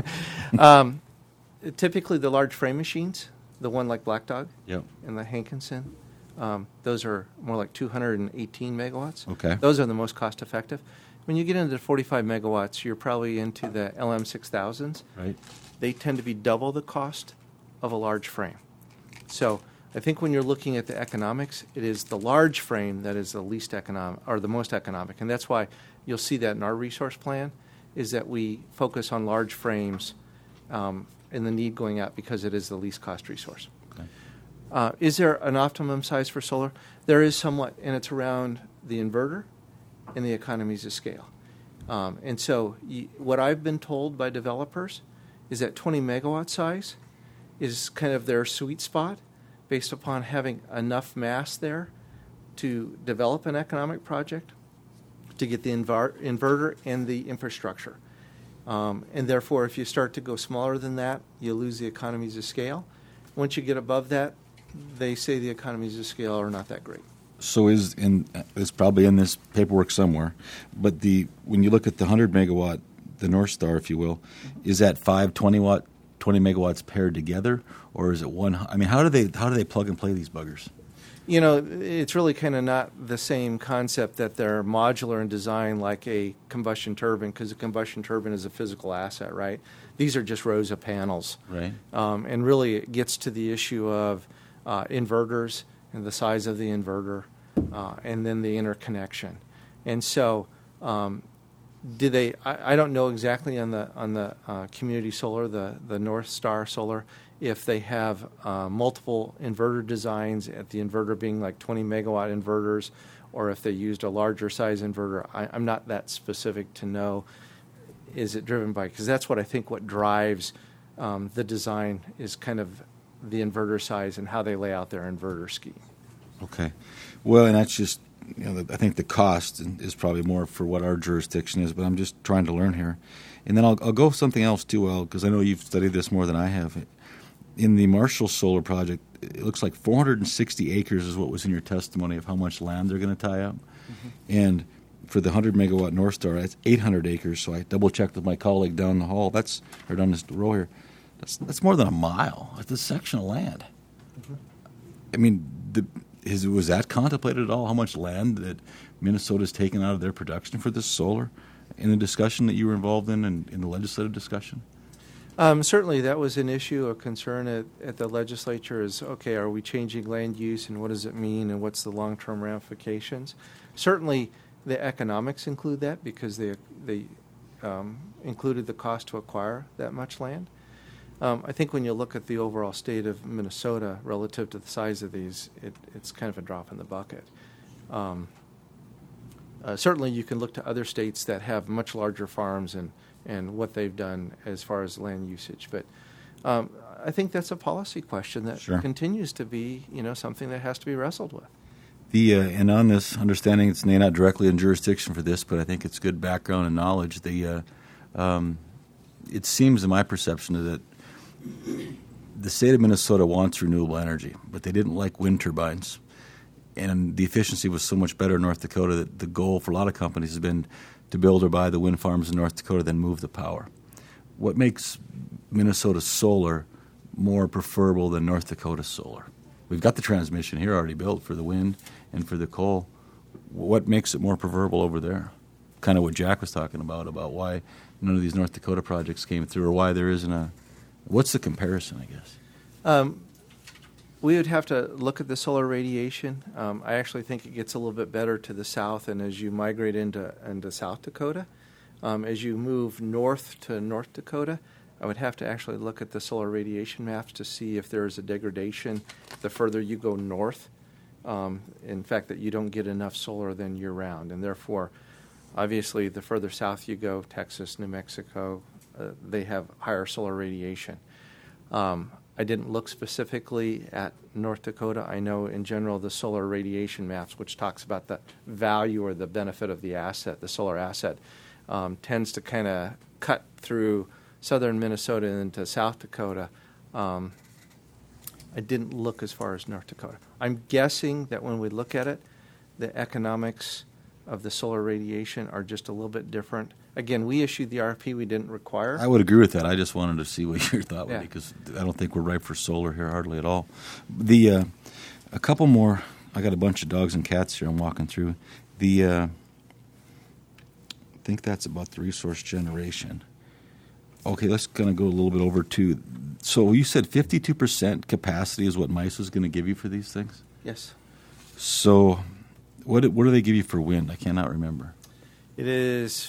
Speaker 4: opine. Typically, the large frame machines, the one like Black Dog
Speaker 7: Yep.
Speaker 4: and the Hankinson, those are more like 218 megawatts.
Speaker 7: Okay.
Speaker 4: Those are the most cost effective. When you get into 45 megawatts, you're probably into the LM6000s.
Speaker 7: Right.
Speaker 4: They tend to be double the cost of a large frame. So I think when you're looking at the economics, it is the large frame that is the least economic or the most economic. And that's why you'll see that in our resource plan is that we focus on large frames and the need going out because it is the least cost resource.
Speaker 7: Okay.
Speaker 4: Is there an optimum size for solar? There is somewhat, and it's around the inverter and the economies of scale. And so what I've been told by developers is that 20 megawatt size is kind of their sweet spot based upon having enough mass there to develop an economic project, to get the inverter and the infrastructure. And therefore, if you start to go smaller than that, you lose the economies of scale. Once you get above that, they say the economies of scale are not that great.
Speaker 7: So it's probably in this paperwork somewhere, but when you look at the 100 megawatt, the North Star, if you will, is that 20 megawatts paired together, or is it one? I mean, how do they plug and play these buggers?
Speaker 4: It's really kind of not the same concept that they're modular in design like a combustion turbine, because a combustion turbine is a physical asset, right? These are just rows of panels.
Speaker 7: Right.
Speaker 4: And really it gets to the issue of inverters and the size of the inverter and then the interconnection. And so I don't know exactly on the community solar, the North Star Solar, if they have multiple inverter designs, at the inverter being like 20 megawatt inverters, or if they used a larger size inverter. I'm not that specific to know. Is it driven by, because that's what I think what drives the design is kind of the inverter size and how they lay out their inverter scheme.
Speaker 7: Okay. Well, and that's just, I think the cost is probably more for what our jurisdiction is, but I'm just trying to learn here. And then I'll go with something else too, Al, because I know you've studied this more than I have. In the Marshall Solar Project, it looks like 460 acres is what was in your testimony of how much land they're going to tie up. Mm-hmm. And for the 100 megawatt North Star, that's 800 acres. So I double checked with my colleague down the hall. Or down this row here. That's more than a mile. That's a section of land. Mm-hmm. I mean, was that contemplated at all? How much land that Minnesota's taken out of their production for this solar, in the discussion that you were involved in the legislative discussion?
Speaker 4: Certainly, that was an issue, a concern at the legislature. Is okay? Are we changing land use, and what does it mean, and what's the long-term ramifications? Certainly, the economics include that because they included the cost to acquire that much land. I think when you look at the overall state of Minnesota relative to the size of these, it's kind of a drop in the bucket. Certainly, you can look to other states that have much larger farms and what they've done as far as land usage. But I think that's a policy question that continues to be, something that has to be wrestled with.
Speaker 7: And on this, understanding it's not directly in jurisdiction for this, but I think it's good background and knowledge. It seems, in my perception, that the state of Minnesota wants renewable energy, but they didn't like wind turbines. And the efficiency was so much better in North Dakota that the goal for a lot of companies has been to build or buy the wind farms in North Dakota, then move the power. What makes Minnesota solar more preferable than North Dakota solar? We've got the transmission here already built for the wind and for the coal. What makes it more preferable over there? Kind of what Jack was talking about why none of these North Dakota projects came through, or why there isn't a... What's the comparison, I guess?
Speaker 4: We would have to look at the solar radiation. I actually think it gets a little bit better to the south, and as you migrate into South Dakota, as you move north to North Dakota, I would have to actually look at the solar radiation maps to see if there is a degradation the further you go north. In fact, that you don't get enough solar then year-round, and therefore, obviously, the further south you go, Texas, New Mexico, they have higher solar radiation. I didn't look specifically at North Dakota. I know in general the solar radiation maps, which talks about the value or the benefit of the asset, the solar asset, tends to kind of cut through southern Minnesota into South Dakota. I didn't look as far as North Dakota. I'm guessing that when we look at it, the economics of the solar radiation are just a little bit different. Again, we issued the RFP, we didn't require.
Speaker 7: I would agree with that. I just wanted to see what your thought would be, because I don't think we're ripe for solar here hardly at all. A couple more. I got a bunch of dogs and cats here I'm walking through. I think that's about the resource generation. Okay, let's kind of go a little bit over to, so you said 52% capacity is what MISO is going to give you for these things?
Speaker 4: Yes.
Speaker 7: So what do they give you for wind? I cannot remember.
Speaker 4: It is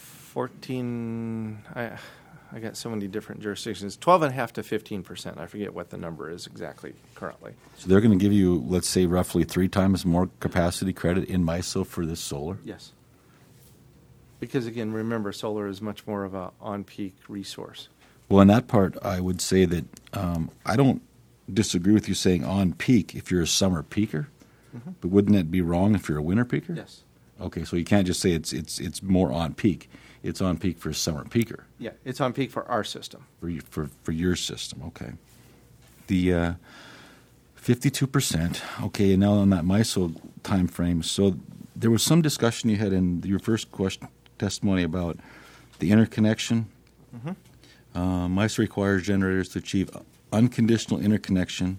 Speaker 4: 14, I got so many different jurisdictions, 12.5% to 15%. I forget what the number is exactly currently.
Speaker 7: So they're going to give you, let's say, roughly 3 times more capacity credit in MISO for this solar?
Speaker 4: Yes. Because, again, remember, solar is much more of a on-peak resource.
Speaker 7: Well, in that part, I would say that I don't disagree with you saying on-peak if you're a summer peaker, but wouldn't it be wrong if you're a winter peaker?
Speaker 4: Yes.
Speaker 7: Okay, so you can't just say it's more on-peak. It's on-peak for a summer peaker.
Speaker 4: Yeah, it's on-peak for our system.
Speaker 7: For your system, okay. The 52%, okay, and now on that MISO time frame, so there was some discussion you had in your first testimony about the interconnection. MISO requires generators to achieve unconditional interconnection.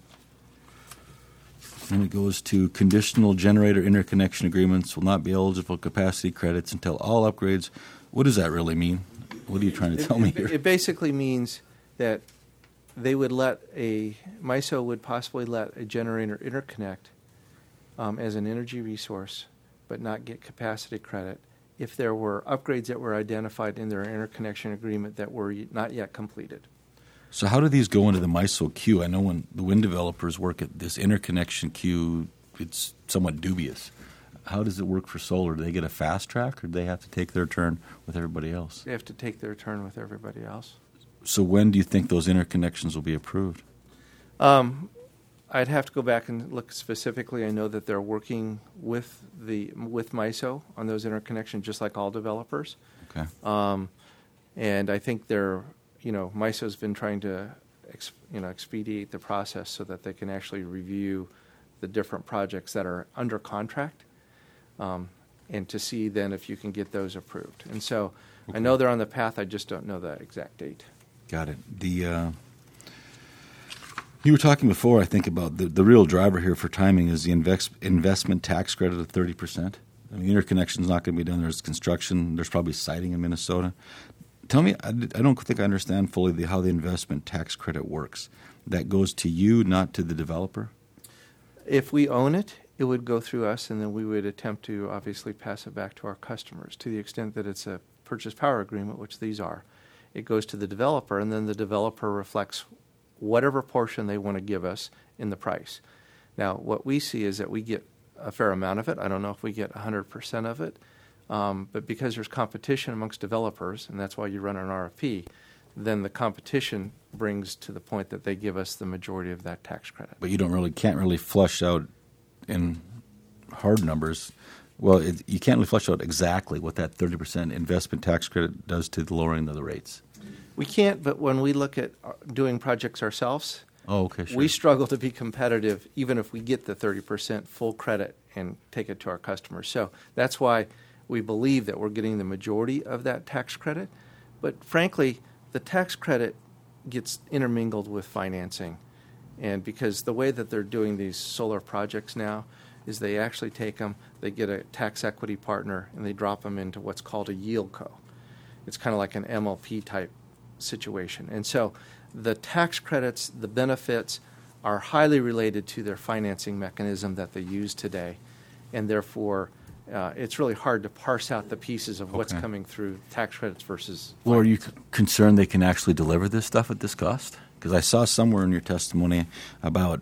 Speaker 7: And it goes to conditional generator interconnection agreements will not be eligible for capacity credits until all upgrades. What does that really mean? What are you trying to tell me here?
Speaker 4: It basically means that they would MISO would possibly let a generator interconnect as an energy resource, but not get capacity credit if there were upgrades that were identified in their interconnection agreement that were not yet completed.
Speaker 7: So how do these go into the MISO queue? I know when the wind developers work at this interconnection queue, it's somewhat dubious. How does it work for solar? Do they get a fast track, or do they have to take their turn with everybody else?
Speaker 4: They have to take their turn with everybody else.
Speaker 7: So when do you think those interconnections will be approved?
Speaker 4: I I'd have to go back and look specifically. I know that they're working with MISO on those interconnections, just like all developers.
Speaker 7: Okay.
Speaker 4: And I think MISO's been trying to expedite the process so that they can actually review the different projects that are under contract, and to see then if you can get those approved. And so I know they're on the path. I just don't know the exact date.
Speaker 7: Got it. You were talking before, I think, about the real driver here for timing is the investment tax credit of 30%. I mean, interconnection's not going to be done. There's construction. There's probably siting in Minnesota. Tell me, I don't think I understand fully how the investment tax credit works. That goes to you, not to the developer?
Speaker 4: If we own it, it would go through us, and then we would attempt to obviously pass it back to our customers to the extent that it's a purchase power agreement, which these are. It goes to the developer, and then the developer reflects whatever portion they want to give us in the price. Now, what we see is that we get a fair amount of it. I don't know if we get 100% of it, but because there's competition amongst developers, and that's why you run an RFP, then the competition brings to the point that they give us the majority of that tax credit.
Speaker 7: But you can't really flush out in hard numbers. Well, you can't really flush out exactly what that 30% investment tax credit does to the lowering of the rates.
Speaker 4: We can't, but when we look at doing projects ourselves,
Speaker 7: okay, sure.
Speaker 4: We struggle to be competitive even if we get the 30% full credit and take it to our customers. So that's why we believe that we're getting the majority of that tax credit. But frankly, the tax credit gets intermingled with financing. And because the way that they're doing these solar projects now is they actually take them, they get a tax equity partner, and they drop them into what's called a yield co. It's kind of like an MLP type situation. And so the tax credits, the benefits, are highly related to their financing mechanism that they use today. And therefore, it's really hard to parse out the pieces of what's coming through tax credits versus financing.
Speaker 7: Well, are you concerned they can actually deliver this stuff at this cost? Because I saw somewhere in your testimony about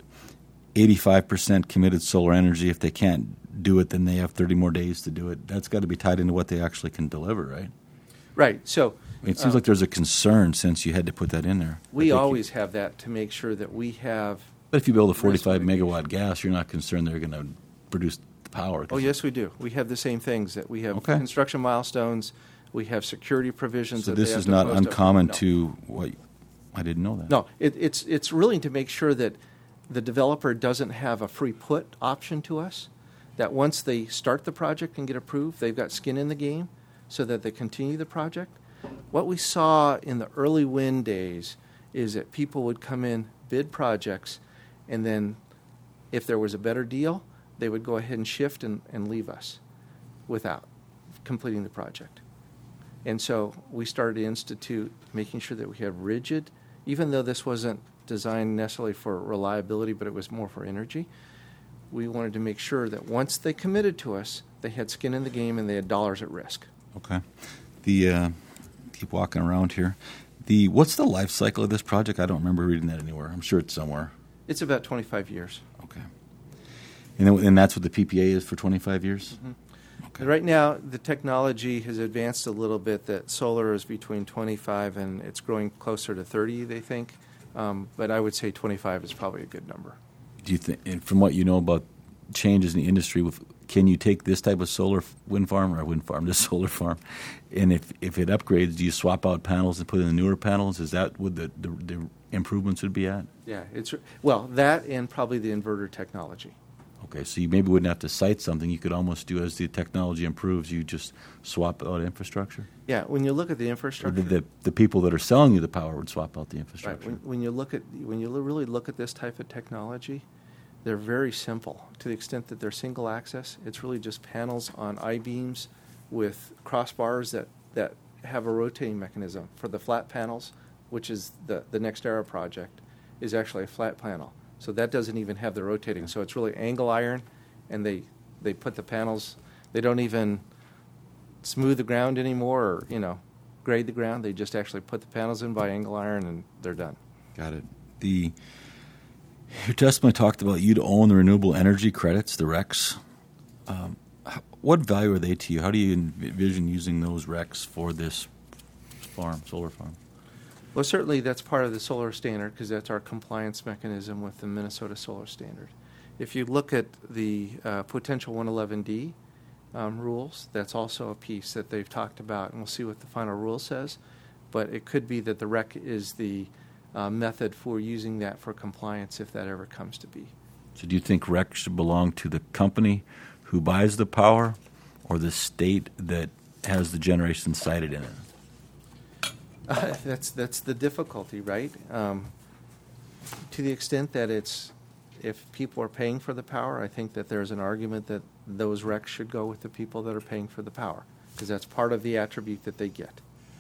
Speaker 7: 85% committed solar energy. If they can't do it, then they have 30 more days to do it. That's got to be tied into what they actually can deliver, right?
Speaker 4: Right. So
Speaker 7: it seems like there's a concern since you had to put that in there.
Speaker 4: We always have that to make sure that we have.
Speaker 7: But if you build a 45 megawatt gas, you're not concerned they're going to produce the power.
Speaker 4: Oh, yes, we do. We have the same things that we have construction milestones. We have security provisions.
Speaker 7: So
Speaker 4: that
Speaker 7: this
Speaker 4: they have
Speaker 7: is
Speaker 4: to
Speaker 7: not
Speaker 4: post
Speaker 7: uncommon
Speaker 4: no.
Speaker 7: to what I didn't know that.
Speaker 4: No, it's really to make sure that the developer doesn't have a free put option to us. That once they start the project and get approved, they've got skin in the game, so that they continue the project. What we saw in the early wind days is that people would come in, bid projects, and then if there was a better deal, they would go ahead and shift and leave us without completing the project. And so we started to institute making sure that we have rigid, even though this wasn't designed necessarily for reliability, but it was more for energy, we wanted to make sure that once they committed to us, they had skin in the game and they had dollars at risk.
Speaker 7: Okay. Keep walking around here. What's the life cycle of this project? I don't remember reading that anywhere. I'm sure it's somewhere.
Speaker 4: It's about 25 years.
Speaker 7: Okay. And that's what the PPA is for 25 years?
Speaker 4: Mm-hmm.
Speaker 7: Okay.
Speaker 4: Right now, the technology has advanced a little bit that solar is between 25 and it's growing closer to 30, they think. But I would say 25 is probably a good number.
Speaker 7: Do you think, and from what you know about changes in the industry, can you take this type of solar this solar farm, and if it upgrades, do you swap out panels and put in the newer panels? Is that what the improvements would be at?
Speaker 4: Yeah, that and probably the inverter technology.
Speaker 7: Okay, so you maybe wouldn't have to site something. You could almost do, as the technology improves, you just swap out infrastructure?
Speaker 4: Yeah, when you look at the infrastructure.
Speaker 7: Or the people that are selling you the power would swap out the infrastructure.
Speaker 4: Right. When you really look at this type of technology, they're very simple. To the extent that they're single access, it's really just panels on I-beams with crossbars that have a rotating mechanism. For the flat panels, which is the NextEra project, is actually a flat panel. So that doesn't even have the rotating. So it's really angle iron, and they put the panels. They don't even smooth the ground anymore or, grade the ground. They just actually put the panels in by angle iron, and they're done.
Speaker 7: Got it. Your testimony talked about you'd own the renewable energy credits, the RECs. What value are they to you? How do you envision using those RECs for this solar farm?
Speaker 4: Well, certainly that's part of the solar standard because that's our compliance mechanism with the Minnesota Solar Standard. If you look at the potential 111D rules, that's also a piece that they've talked about, and we'll see what the final rule says. But it could be that the REC is the method for using that for compliance if that ever comes to be.
Speaker 7: So do you think REC should belong to the company who buys the power or the state that has the generation sited in it?
Speaker 4: That's the difficulty, right? To the extent that if people are paying for the power, I think that there's an argument that those RECs should go with the people that are paying for the power because that's part of the attribute that they get.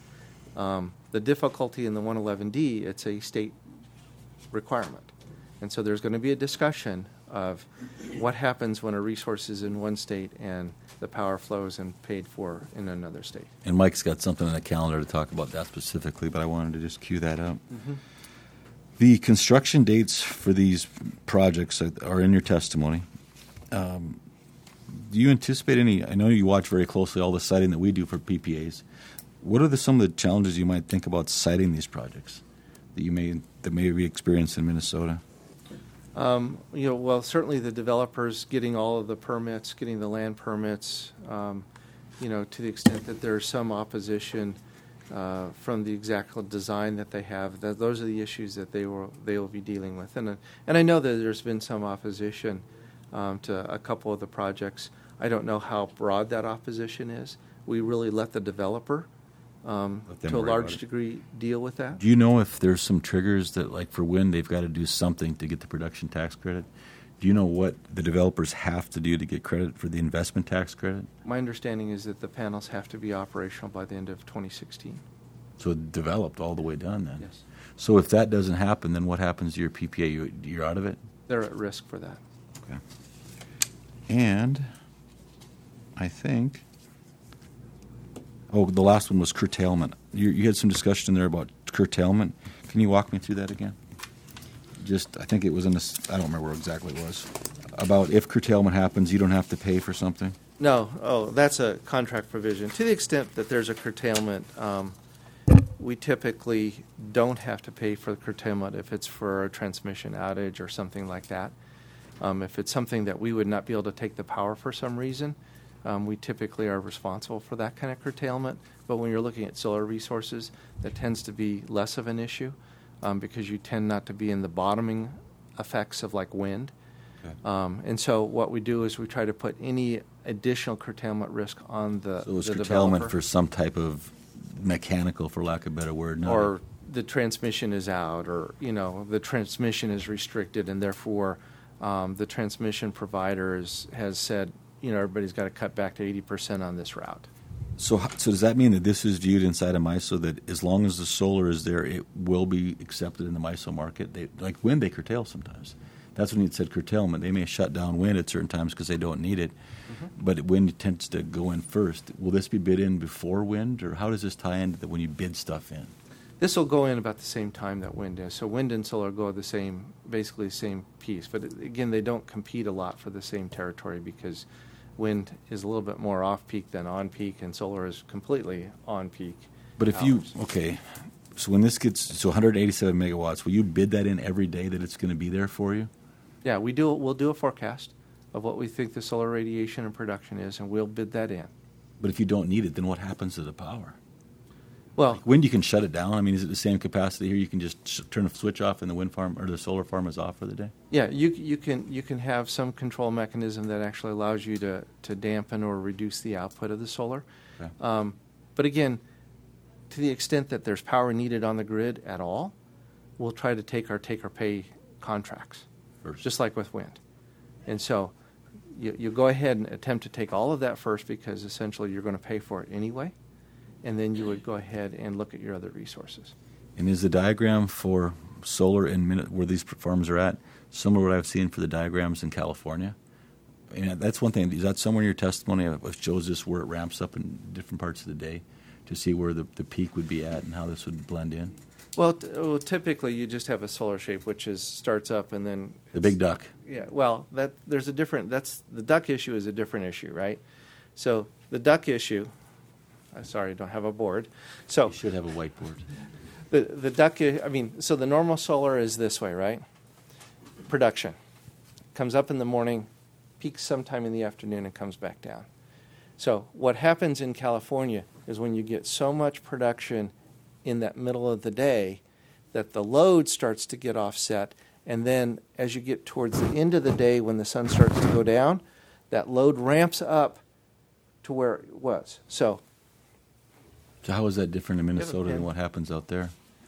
Speaker 4: The difficulty in the 111D, it's a state requirement. And so there's going to be a discussion of what happens when a resource is in one state and the power flows and paid for in another state.
Speaker 7: And Mike's got something on the calendar to talk about that specifically, but I wanted to just cue that up.
Speaker 4: Mm-hmm.
Speaker 7: The construction dates for these projects are in your testimony. Do you anticipate any? I know you watch very closely all the siting that we do for PPAs. What are some of the challenges you might think about siting these projects that may be experienced in Minnesota?
Speaker 4: Well, certainly the developers getting all of the permits, getting the land permits, to the extent that there's some opposition from the exact design that they have. Those are the issues that they will be dealing with. And I know that there's been some opposition to a couple of the projects. I don't know how broad that opposition is. We really let the developer to a large degree deal with that.
Speaker 7: Do you know if there's some triggers that, like for wind, they've got to do something to get the production tax credit? Do you know what the developers have to do to get credit for the investment tax credit?
Speaker 4: My understanding is that the panels have to be operational by the end of 2016.
Speaker 7: So developed all the way done then?
Speaker 4: Yes.
Speaker 7: So if that doesn't happen, then what happens to your PPA? You're out of it?
Speaker 4: They're at risk for that.
Speaker 7: Okay. And I think... Oh, the last one was curtailment. You had some discussion there about curtailment. Can you walk me through that again? I think it was in this, I don't remember where exactly it was, about if curtailment happens, you don't have to pay for something?
Speaker 4: No. Oh, that's a contract provision. To the extent that there's a curtailment, we typically don't have to pay for the curtailment if it's for a transmission outage or something like that. If it's something that we would not be able to take the power for some reason, we typically are responsible for that kind of curtailment. But when you're looking at solar resources, that tends to be less of an issue because you tend not to be in the bottoming effects of like wind. Okay. And so what we do is we try to put any additional curtailment risk on the
Speaker 7: So it's
Speaker 4: the
Speaker 7: curtailment
Speaker 4: developer.
Speaker 7: for some type of mechanical, for lack of a better word.
Speaker 4: Or the transmission is out, or the transmission is restricted, and therefore the transmission provider has said, everybody's got to cut back to 80% on this route.
Speaker 7: So does that mean that this is viewed inside of MISO that as long as the solar is there, it will be accepted in the MISO market? Like wind, they curtail sometimes. That's when you said curtailment. They may shut down wind at certain times because they don't need it, but wind tends to go in first. Will this be bid in before wind, or how does this tie in when you bid stuff in?
Speaker 4: This will go in about the same time that wind is. So wind and solar go basically the same piece. But again, they don't compete a lot for the same territory because wind is a little bit more off-peak than on-peak, and solar is completely on-peak.
Speaker 7: But if so when this gets 187 megawatts, will you bid that in every day that it's going to be there for you?
Speaker 4: Yeah, we'll do a forecast of what we think the solar radiation and production is, and we'll bid that in.
Speaker 7: But if you don't need it, then what happens to the power?
Speaker 4: Well,
Speaker 7: like wind, you can shut it down. I mean, is it the same capacity here? You can just turn a switch off, and the wind farm or the solar farm is off for the day.
Speaker 4: Yeah, you can have some control mechanism that actually allows you to dampen or reduce the output of the solar.
Speaker 7: Okay.
Speaker 4: But again, to the extent that there's power needed on the grid at all, we'll try to take or pay contracts
Speaker 7: First.
Speaker 4: Just like with wind. And so you go ahead and attempt to take all of that first because essentially you're going to pay for it anyway. And then you would go ahead and look at your other resources.
Speaker 7: And is the diagram for solar where these farms are at similar to what I've seen for the diagrams in California? And that's one thing. Is that somewhere in your testimony that shows us where it ramps up in different parts of the day to see where the peak would be at and how this would blend in?
Speaker 4: Well, typically you just have a solar shape which starts up and then
Speaker 7: the big duck.
Speaker 4: Yeah. Well, the duck issue is a different issue, right? So the duck issue. Sorry, I don't have a board. So
Speaker 7: You should have a whiteboard.
Speaker 4: The duck, so the normal solar is this way, right? Production. Comes up in the morning, peaks sometime in the afternoon, and comes back down. So what happens in California is when you get so much production in that middle of the day that the load starts to get offset, and then as you get towards the end of the day when the sun starts to go down, that load ramps up to where it was. So
Speaker 7: how is that different in Minnesota than what happens out there?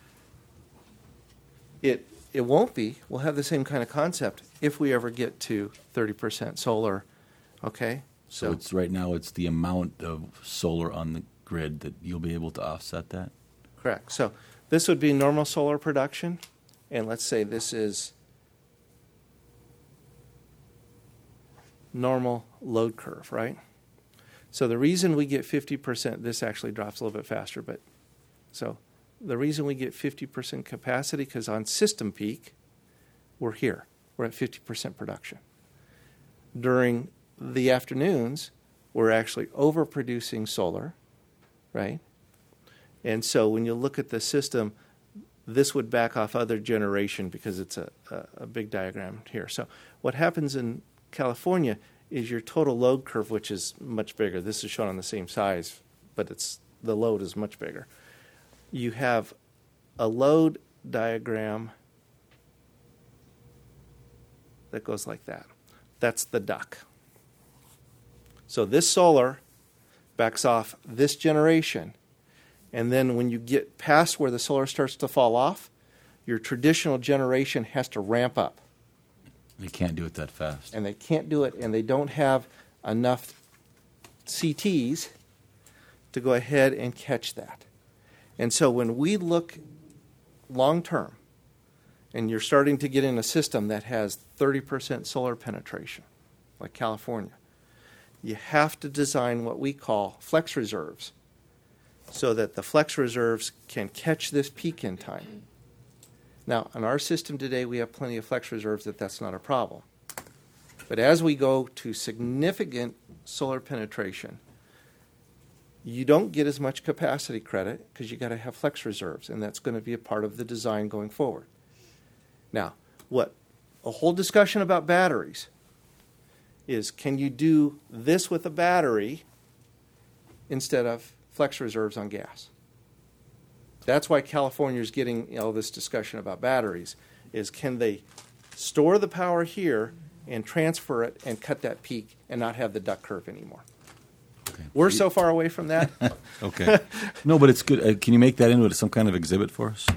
Speaker 4: It won't be. We'll have the same kind of concept if we ever get to 30% solar, okay?
Speaker 7: So it's right now it's the amount of solar on the grid that you'll be able to offset that?
Speaker 4: Correct. So this would be normal solar production, and let's say this is normal load curve, right? So the reason we get 50%, this actually drops a little bit faster, but so the reason we get 50% capacity, because on system peak, we're here. We're at 50% production. During the afternoons, we're actually overproducing solar, right? And so when you look at the system, this would back off other generation because it's a big diagram here. So what happens in California is your total load curve, which is much bigger. This is shown on the same size, but the load is much bigger. You have a load diagram that goes like that. That's the duck. So this solar backs off this generation, and then when you get past where the solar starts to fall off, your traditional generation has to ramp up.
Speaker 7: They can't do it that fast.
Speaker 4: And they can't do it, and they don't have enough CTs to go ahead and catch that. And so when we look long term, and you're starting to get in a system that has 30% solar penetration, like California, you have to design what we call flex reserves so that the flex reserves can catch this peak in time. Now, in our system today, we have plenty of flex reserves that's not a problem. But as we go to significant solar penetration, you don't get as much capacity credit because you got to have flex reserves, and that's going to be a part of the design going forward. Now, what a whole discussion about batteries is, can you do this with a battery instead of flex reserves on gas? That's why California is getting all this discussion about batteries, is can they store the power here and transfer it and cut that peak and not have the duck curve anymore?
Speaker 7: Okay.
Speaker 4: We're so far away from that.
Speaker 7: Okay. No, but it's good. Can you make that into some kind of exhibit for us?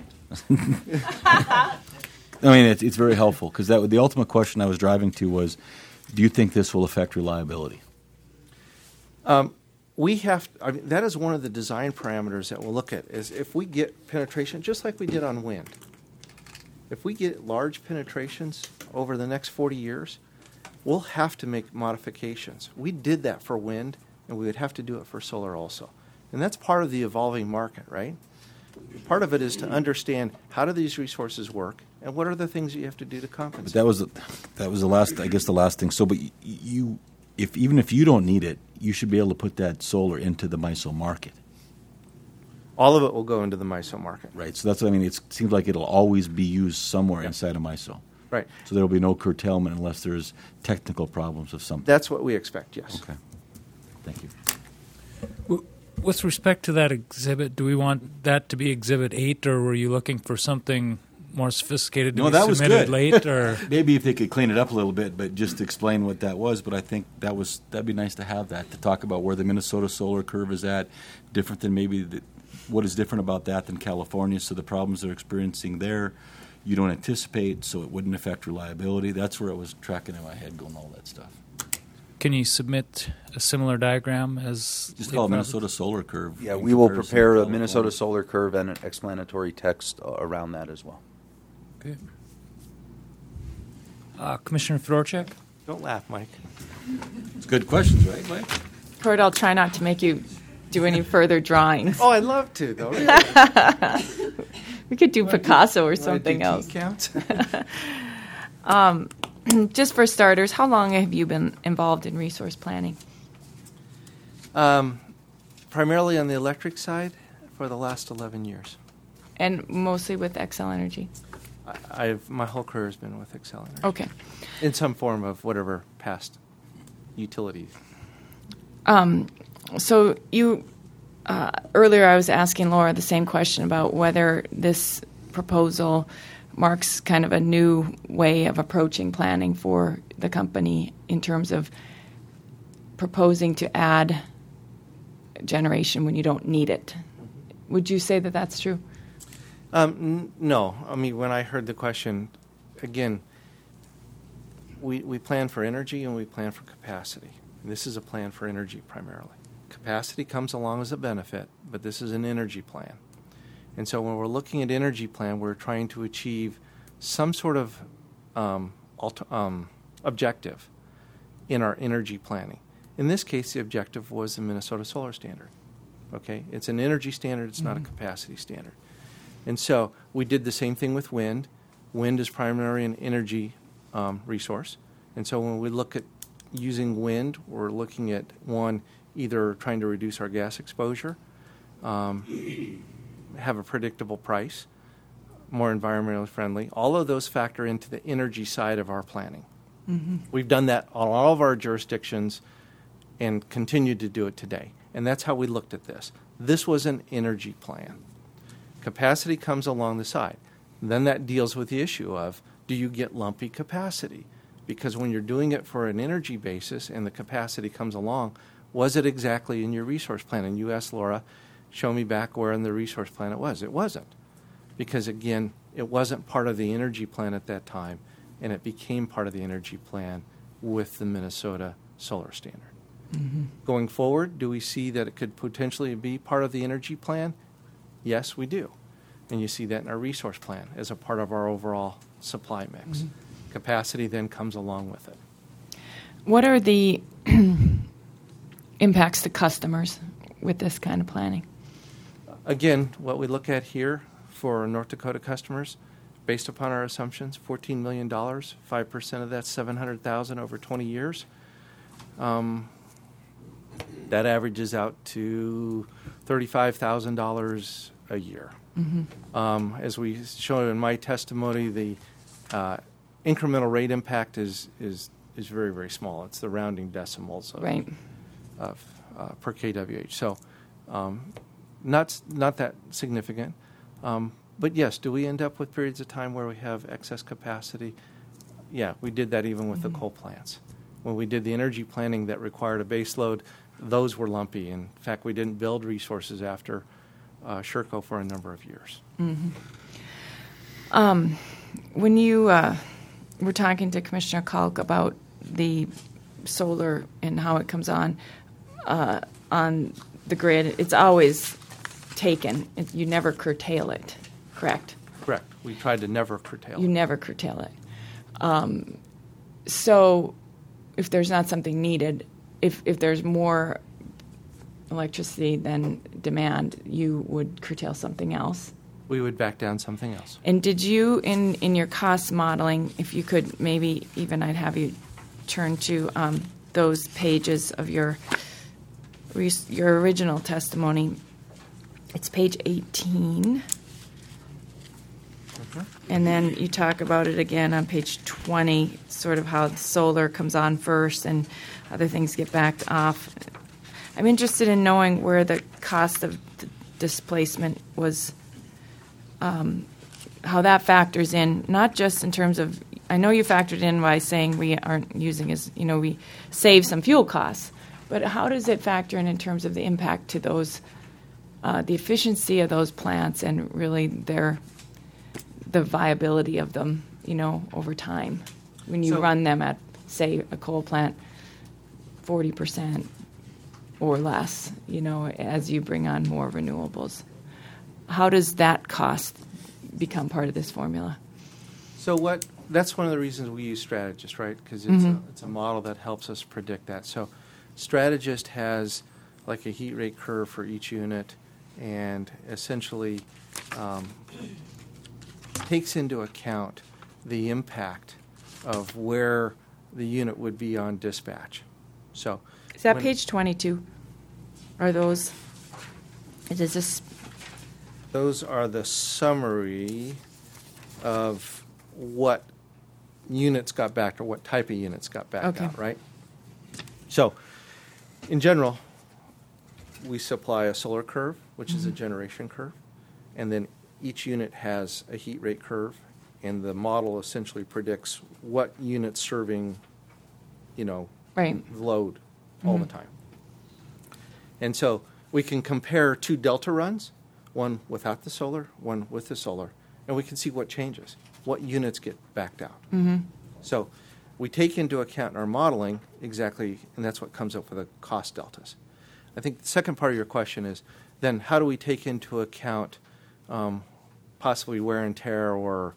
Speaker 7: I mean, it's very helpful because the ultimate question I was driving to was, do you think this will affect reliability?
Speaker 4: That is one of the design parameters that we'll look at, is if we get penetration, just like we did on wind. If we get large penetrations over the next 40 years, we'll have to make modifications. We did that for wind, and we would have to do it for solar also. And that's part of the evolving market, right? Part of it is to understand how do these resources work, and what are the things you have to do to compensate.
Speaker 7: But that was the last thing. So, but even if you don't need it, you should be able to put that solar into the MISO market.
Speaker 4: All of it will go into the MISO market.
Speaker 7: Right. So that's what I mean. It seems like it'll always be used somewhere inside of MISO.
Speaker 4: Right.
Speaker 7: So there will be no curtailment unless there's technical problems of some.
Speaker 4: That's what we expect, yes.
Speaker 7: Okay. Thank you.
Speaker 1: With respect to that exhibit, do we want that to be Exhibit 8, or were you looking for something more sophisticated to be submitted late? Or
Speaker 7: maybe if they could clean it up a little bit, but just explain what that was. But I think that'd be nice to have that, to talk about where the Minnesota solar curve is at, different than maybe what is different about that than California. So the problems they're experiencing there, you don't anticipate, so it wouldn't affect reliability. That's where it was tracking in my head, going all that stuff.
Speaker 1: Can you submit a similar diagram as
Speaker 7: just call it Minnesota solar curve?
Speaker 3: Yeah, we will prepare a Minnesota solar curve and an explanatory text around that as well.
Speaker 1: Okay. Commissioner Fedorchak?
Speaker 4: Don't laugh, Mike.
Speaker 7: It's good questions, right, Mike?
Speaker 8: Kurt, I'll try not to make you do any further drawings.
Speaker 4: Oh, I'd love to, though. Really.
Speaker 8: We could do Picasso or something else.
Speaker 4: Counts?
Speaker 8: Just for starters, how long have you been involved in resource planning?
Speaker 4: Primarily on the electric side for the last 11 years.
Speaker 8: And mostly with Xcel Energy?
Speaker 4: My whole career has been with Xcel Energy.
Speaker 8: Okay.
Speaker 4: In some form of whatever past utilities.
Speaker 8: So you earlier I was asking Laura the same question about whether this proposal marks kind of a new way of approaching planning for the company in terms of proposing to add generation when you don't need it. Would you say that that's true?
Speaker 4: No. I mean, when I heard the question, again, we plan for energy and we plan for capacity. And this is a plan for energy primarily. Capacity comes along as a benefit, but this is an energy plan. And so when we're looking at energy plan, we're trying to achieve some sort of objective in our energy planning. In this case, the objective was the Minnesota Solar Standard. Okay, it's an energy standard, it's not a capacity standard. And so we did the same thing with wind. Wind is primarily an energy resource. And so when we look at using wind, we're looking at, one, either trying to reduce our gas exposure, have a predictable price, more environmentally friendly. All of those factor into the energy side of our planning. We've done that on all of our jurisdictions and continue to do it today. And that's how we looked at this. This was an energy plan. Capacity comes along the side. Then that deals with the issue of, do you get lumpy capacity? Because when you're doing it for an energy basis and the capacity comes along, was it exactly in your resource plan? And you asked Laura, show me back where in the resource plan it was. It wasn't. Because, again, it wasn't part of the energy plan at that time, and it became part of the energy plan with the Minnesota Solar Standard. Going forward, do we see that it could potentially be part of the energy plan? Yes, we do. And you see that in our resource plan as a part of our overall supply mix. Capacity then comes along with it.
Speaker 8: What are the impacts to customers with this kind of planning?
Speaker 4: Again, what we look at here for North Dakota customers, based upon our assumptions, $14 million, 5% of that's $700,000 over 20 years. That averages out to $35,000 a year. As we showed in my testimony, the incremental rate impact is very, very small. It's the rounding decimals of per kWh. So not that significant. But yes, do we end up with periods of time where we have excess capacity? Yeah, we did that even with the coal plants. When we did the energy planning that required a base load, those were lumpy. In fact, we didn't build resources after Sherco for a number of years.
Speaker 8: When you were talking to Commissioner Kalk about the solar and how it comes on the grid, it's always taken. You never curtail it, correct?
Speaker 4: Correct. We tried to never curtail it.
Speaker 8: You never curtail it. So if there's not something needed, if there's more electricity than demand, you would curtail something else?
Speaker 4: We would back down something else.
Speaker 8: And did you, in your cost modeling, if you could maybe even I'd have you turn to those pages of your original testimony. It's page 18. And then you talk about it again on page 20, sort of how the solar comes on first and other things get backed off. I'm interested in knowing where the cost of displacement was, how that factors in, not just in terms of, I know you factored in by saying we aren't using as, we save some fuel costs, but how does it factor in terms of the impact to those, the efficiency of those plants and really the viability of them, over time when you run them at, say, a coal plant 40% or less, as you bring on more renewables. How does that cost become part of this formula?
Speaker 4: So that's one of the reasons we use Strategist, right? Because it's a model that helps us predict that. So Strategist has like a heat rate curve for each unit and essentially takes into account the impact of where the unit would be on dispatch. So
Speaker 8: is that page 22? Are those? Is this?
Speaker 4: Those are the summary of what units got backed or what type of units got backed
Speaker 8: Okay.
Speaker 4: out, right? So, in general, we supply a solar curve, which is a generation curve, and then each unit has a heat rate curve, and the model essentially predicts what unit's serving,
Speaker 8: Right.
Speaker 4: load all the time. And so we can compare two delta runs, one without the solar, one with the solar, and we can see what changes, what units get backed out. So we take into account in our modeling exactly, and that's what comes up with the cost deltas. I think the second part of your question is, then how do we take into account possibly wear and tear or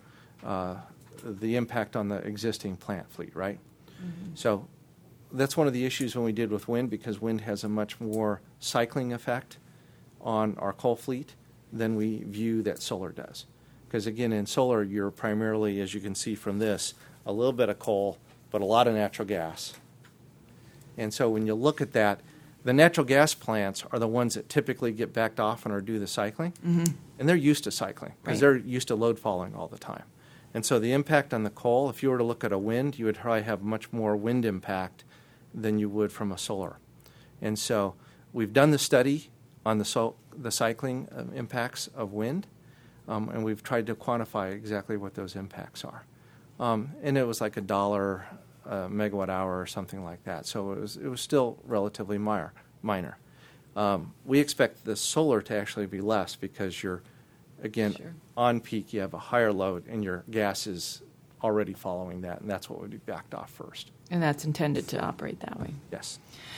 Speaker 4: the impact on the existing plant fleet, right? So that's one of the issues when we did with wind, because wind has a much more cycling effect on our coal fleet than we view that solar does. Because again, in solar, you're primarily, as you can see from this, a little bit of coal, but a lot of natural gas. And so when you look at that, the natural gas plants are the ones that typically get backed off and or do the cycling. And they're used to cycling because
Speaker 8: Right.
Speaker 4: they're used to load falling all the time. And so the impact on the coal, if you were to look at a wind, you would probably have much more wind impact than you would from a solar. And so we've done the study on the cycling impacts of wind, and we've tried to quantify exactly what those impacts are. And it was like $1 a megawatt hour or something like that. So it was still relatively minor. We expect the solar to actually be less because you're, again,
Speaker 8: Sure.
Speaker 4: on peak, you have a higher load, and your gas is already following that, and that's what would be backed off first.
Speaker 8: And that's intended to operate that way.
Speaker 4: Yes.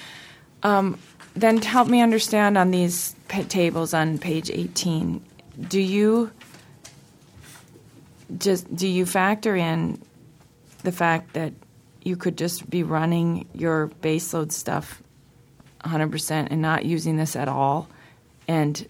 Speaker 8: Then help me understand on these tables on page 18. Do you factor in the fact that you could just be running your baseload stuff 100% and not using this at all? And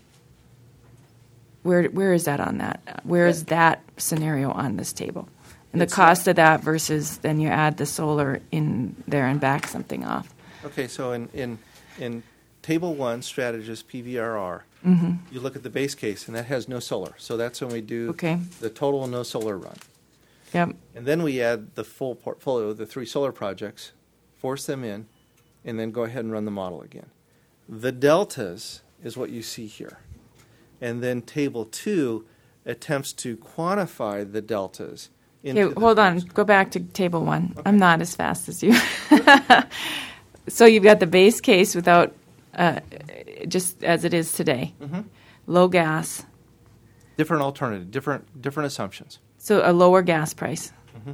Speaker 8: where is that on that? Where is that scenario on this table? And the cost of that versus then you add the solar in there and back something off.
Speaker 4: Okay, so in Table 1, Strategist PVRR, you look at the base case, and that has no solar. So that's when we do
Speaker 8: Okay.
Speaker 4: the total no solar run.
Speaker 8: Yep.
Speaker 4: And then we add the full portfolio, the 3 solar projects, force them in, and then go ahead and run the model again. The deltas is what you see here. And then Table 2 attempts to quantify the deltas. into
Speaker 8: Okay,
Speaker 4: the
Speaker 8: hold on.
Speaker 4: base.
Speaker 8: Go back to table 1. I'm not as fast as you. So you've got the base case without, just as it is today. Low gas.
Speaker 4: Different alternative, different assumptions.
Speaker 8: So a lower gas price.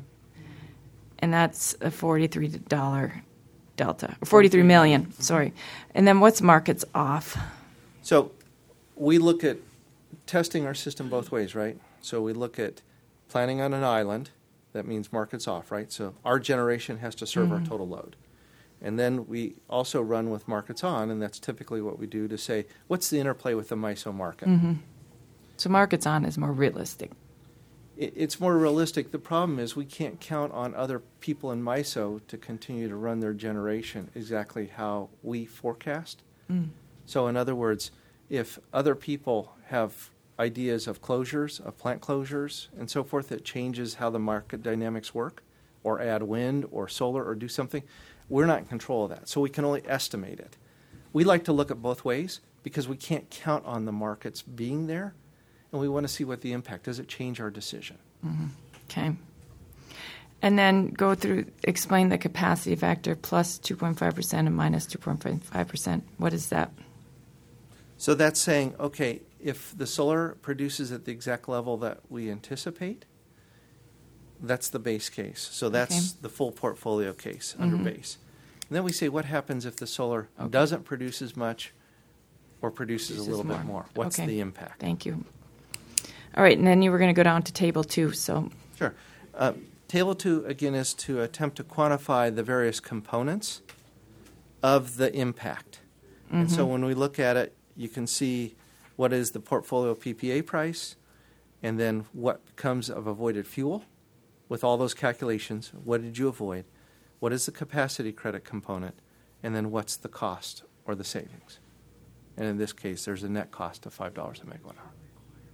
Speaker 8: And that's a $43 delta. 43 million, sorry. And then what's markets off?
Speaker 4: So we look at testing our system both ways, right? So we look at planning on an island. That means markets off, right? So our generation has to serve our total load. And then we also run with markets on, and that's typically what we do to say, what's the interplay with the MISO market?
Speaker 8: So markets on is more realistic.
Speaker 4: It's more realistic. The problem is we can't count on other people in MISO to continue to run their generation exactly how we forecast. So in other words, if other people have ideas of closures, of plant closures, and so forth, that changes how the market dynamics work, or add wind or solar or do something, we're not in control of that. So we can only estimate it. We like to look at both ways because we can't count on the markets being there, and we want to see what the impact. Does it change our decision?
Speaker 8: Okay. And then go through, explain the capacity factor plus 2.5% and minus 2.5%. What is that?
Speaker 4: So that's saying, okay, if the solar produces at the exact level that we anticipate, that's the base case. So that's the full portfolio case under base. And then we say, what happens if the solar doesn't produce as much or produces a little bit more? What's the impact?
Speaker 8: Thank you. All right, and then you were going to go down to table 2. So
Speaker 4: Sure. Table 2, again, is to attempt to quantify the various components of the impact. And so when we look at it, you can see what is the portfolio PPA price, and then what comes of avoided fuel with all those calculations. What did you avoid? What is the capacity credit component? And then what's the cost or the savings? And in this case, there's a net cost of $5 a megawatt hour.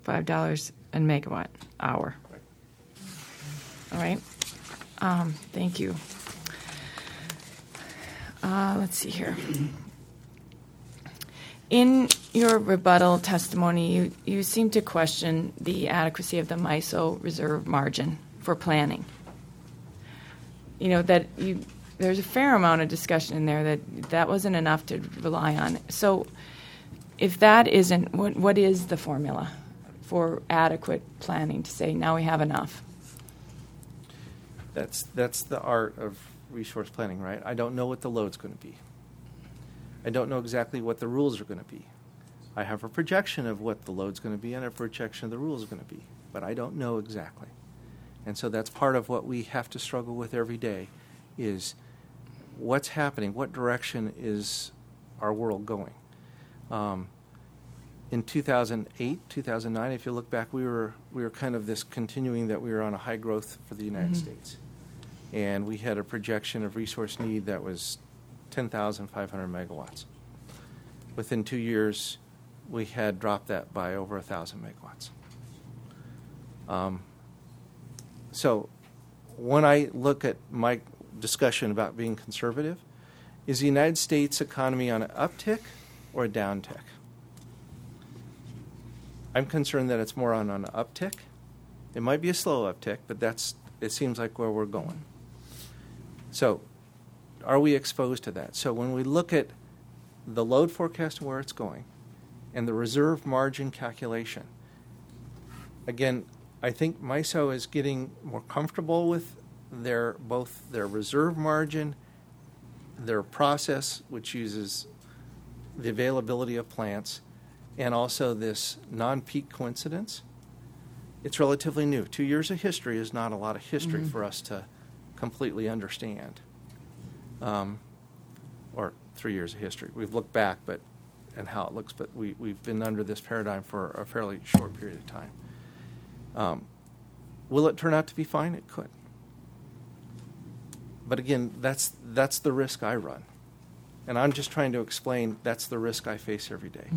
Speaker 8: $5 a megawatt hour. All right. Thank you. Let's see here. In your rebuttal testimony, you seem to question the adequacy of the MISO reserve margin for planning. You know, there's a fair amount of discussion in there that wasn't enough to rely on. So if that isn't, what is the formula for adequate planning to say, now we have enough?
Speaker 4: That's the art of resource planning, right? I don't know what the load's going to be. I don't know exactly what the rules are going to be. I have a projection of what the load's going to be and a projection of the rules are going to be, but I don't know exactly. And so that's part of what we have to struggle with every day is what's happening, what direction is our world going? In 2008, 2009, if you look back, we were kind of this continuing that we were on a high growth for the United States. And we had a projection of resource need that was 10,500 megawatts. Within 2 years, we had dropped that by over 1,000 megawatts. So when I look at my discussion about being conservative, is the United States economy on an uptick or a downtick? I'm concerned that it's more on an uptick. It might be a slow uptick, but it seems like where we're going. So are we exposed to that? So when we look at the load forecast and where it's going and the reserve margin calculation, again, I think MISO is getting more comfortable with both their reserve margin, their process, which uses the availability of plants, and also this non-peak coincidence. It's relatively new. 2 years of history is not a lot of history for us to completely understand. Or 3 years of history. We've looked back and how it looks, but we've been under this paradigm for a fairly short period of time. Will it turn out to be fine? It could. But again, that's the risk I run. And I'm just trying to explain that's the risk I face every day.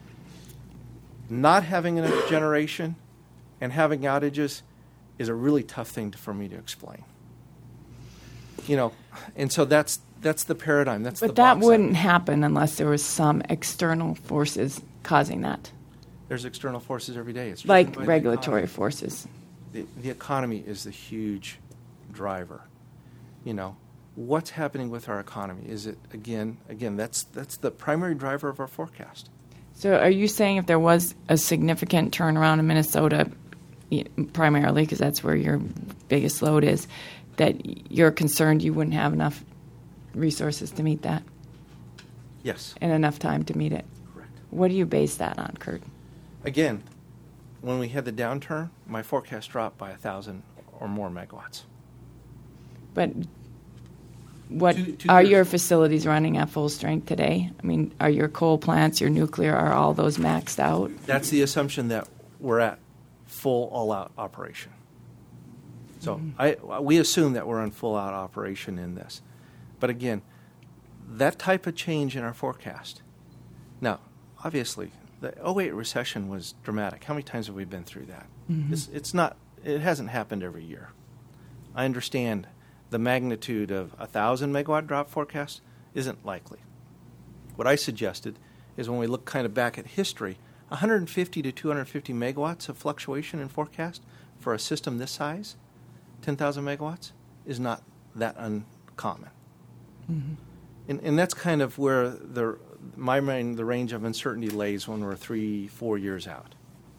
Speaker 4: Not having enough generation and having outages is a really tough thing for me to explain. You know, and so that's the paradigm. But
Speaker 8: that wouldn't happen unless there was some external forces causing that.
Speaker 4: There's external forces every day. It's
Speaker 8: like regulatory forces.
Speaker 4: The economy is the huge driver. You know, what's happening with our economy? Is it again? That's the primary driver of our forecast.
Speaker 8: So, are you saying if there was a significant turnaround in Minnesota, primarily because that's where your biggest load is, that you're concerned you wouldn't have enough resources to meet that?
Speaker 4: Yes.
Speaker 8: And enough time to meet it?
Speaker 4: Correct.
Speaker 8: What do you base that on, Kurt?
Speaker 4: Again, when we had the downturn, my forecast dropped by 1,000 or more megawatts.
Speaker 8: But what are your facilities running at full strength today? I mean, are your coal plants, your nuclear, are all those maxed out?
Speaker 4: That's the assumption that we're at full all-out operation. So we assume that we're on full-out operation in this. But again, that type of change in our forecast. Now, obviously, the 2008 recession was dramatic. How many times have we been through that? It hasn't happened every year. I understand the magnitude of 1,000 megawatt drop forecast isn't likely. What I suggested is when we look kind of back at history, 150 to 250 megawatts of fluctuation in forecast for a system this size, 10,000 megawatts, is not that uncommon. And that's kind of where the range of uncertainty lays when we're 3-4 years out.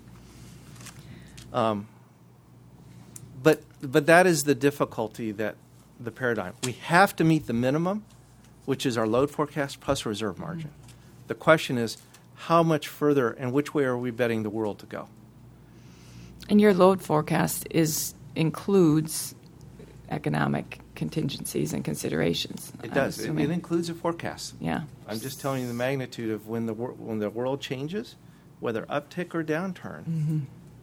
Speaker 4: But that is the difficulty, that the paradigm. We have to meet the minimum, which is our load forecast plus reserve margin. The question is, how much further and which way are we betting the world to go?
Speaker 8: And your load forecast includes economic contingencies and considerations.
Speaker 4: It does. It includes a forecast.
Speaker 8: Yeah.
Speaker 4: I'm just telling you the magnitude of when the world changes, whether uptick or downturn.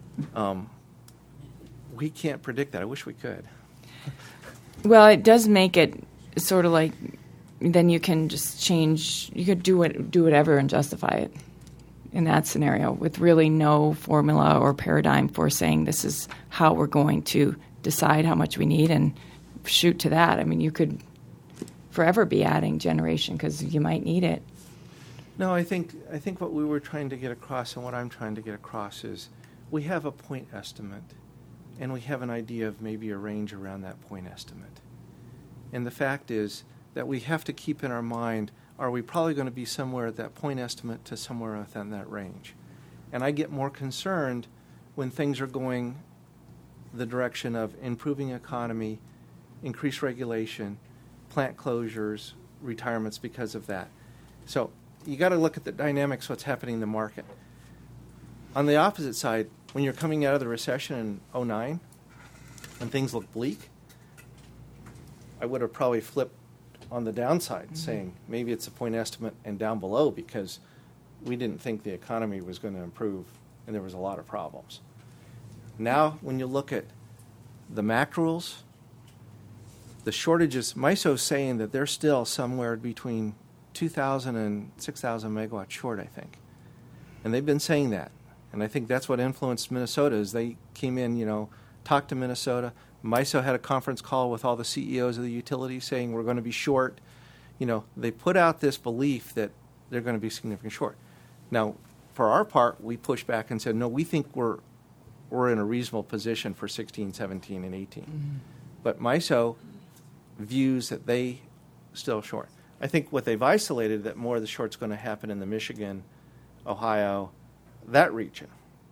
Speaker 4: We can't predict that. I wish we could.
Speaker 8: Well, it does make it sort of like then you can just change. You could do whatever and justify it. in that scenario with really no formula or paradigm for saying this is how we're going to decide how much we need and shoot to that. I mean, you could forever be adding generation because you might need it.
Speaker 4: No, I think what we were trying to get across and what I'm trying to get across is we have a point estimate and we have an idea of maybe a range around that point estimate. And the fact is that we have to keep in our mind, are we probably going to be somewhere at that point estimate to somewhere within that range? And I get more concerned when things are going the direction of improving economy, increased regulation, plant closures, retirements because of that. So you got to look at the dynamics, what's happening in the market. On the opposite side, when you're coming out of the recession in 2009, when things look bleak, I would have probably flipped on the downside, saying maybe it's a point estimate and down below because we didn't think the economy was going to improve and there was a lot of problems. Now, when you look at the macros, the shortages, MISO's saying that they're still somewhere between 2,000 and 6,000 megawatts short, I think. And they've been saying that. And I think that's what influenced Minnesota is they came in, talked to Minnesota. MISO had a conference call with all the CEOs of the utilities saying we're going to be short. They put out this belief that they're going to be significantly short. Now, for our part, we pushed back and said, no, we think we're in a reasonable position for 16, 17, and 18. Mm-hmm. But MISO views that they still short. I think what they've isolated that more of the short's going to happen in the Michigan, Ohio, that region.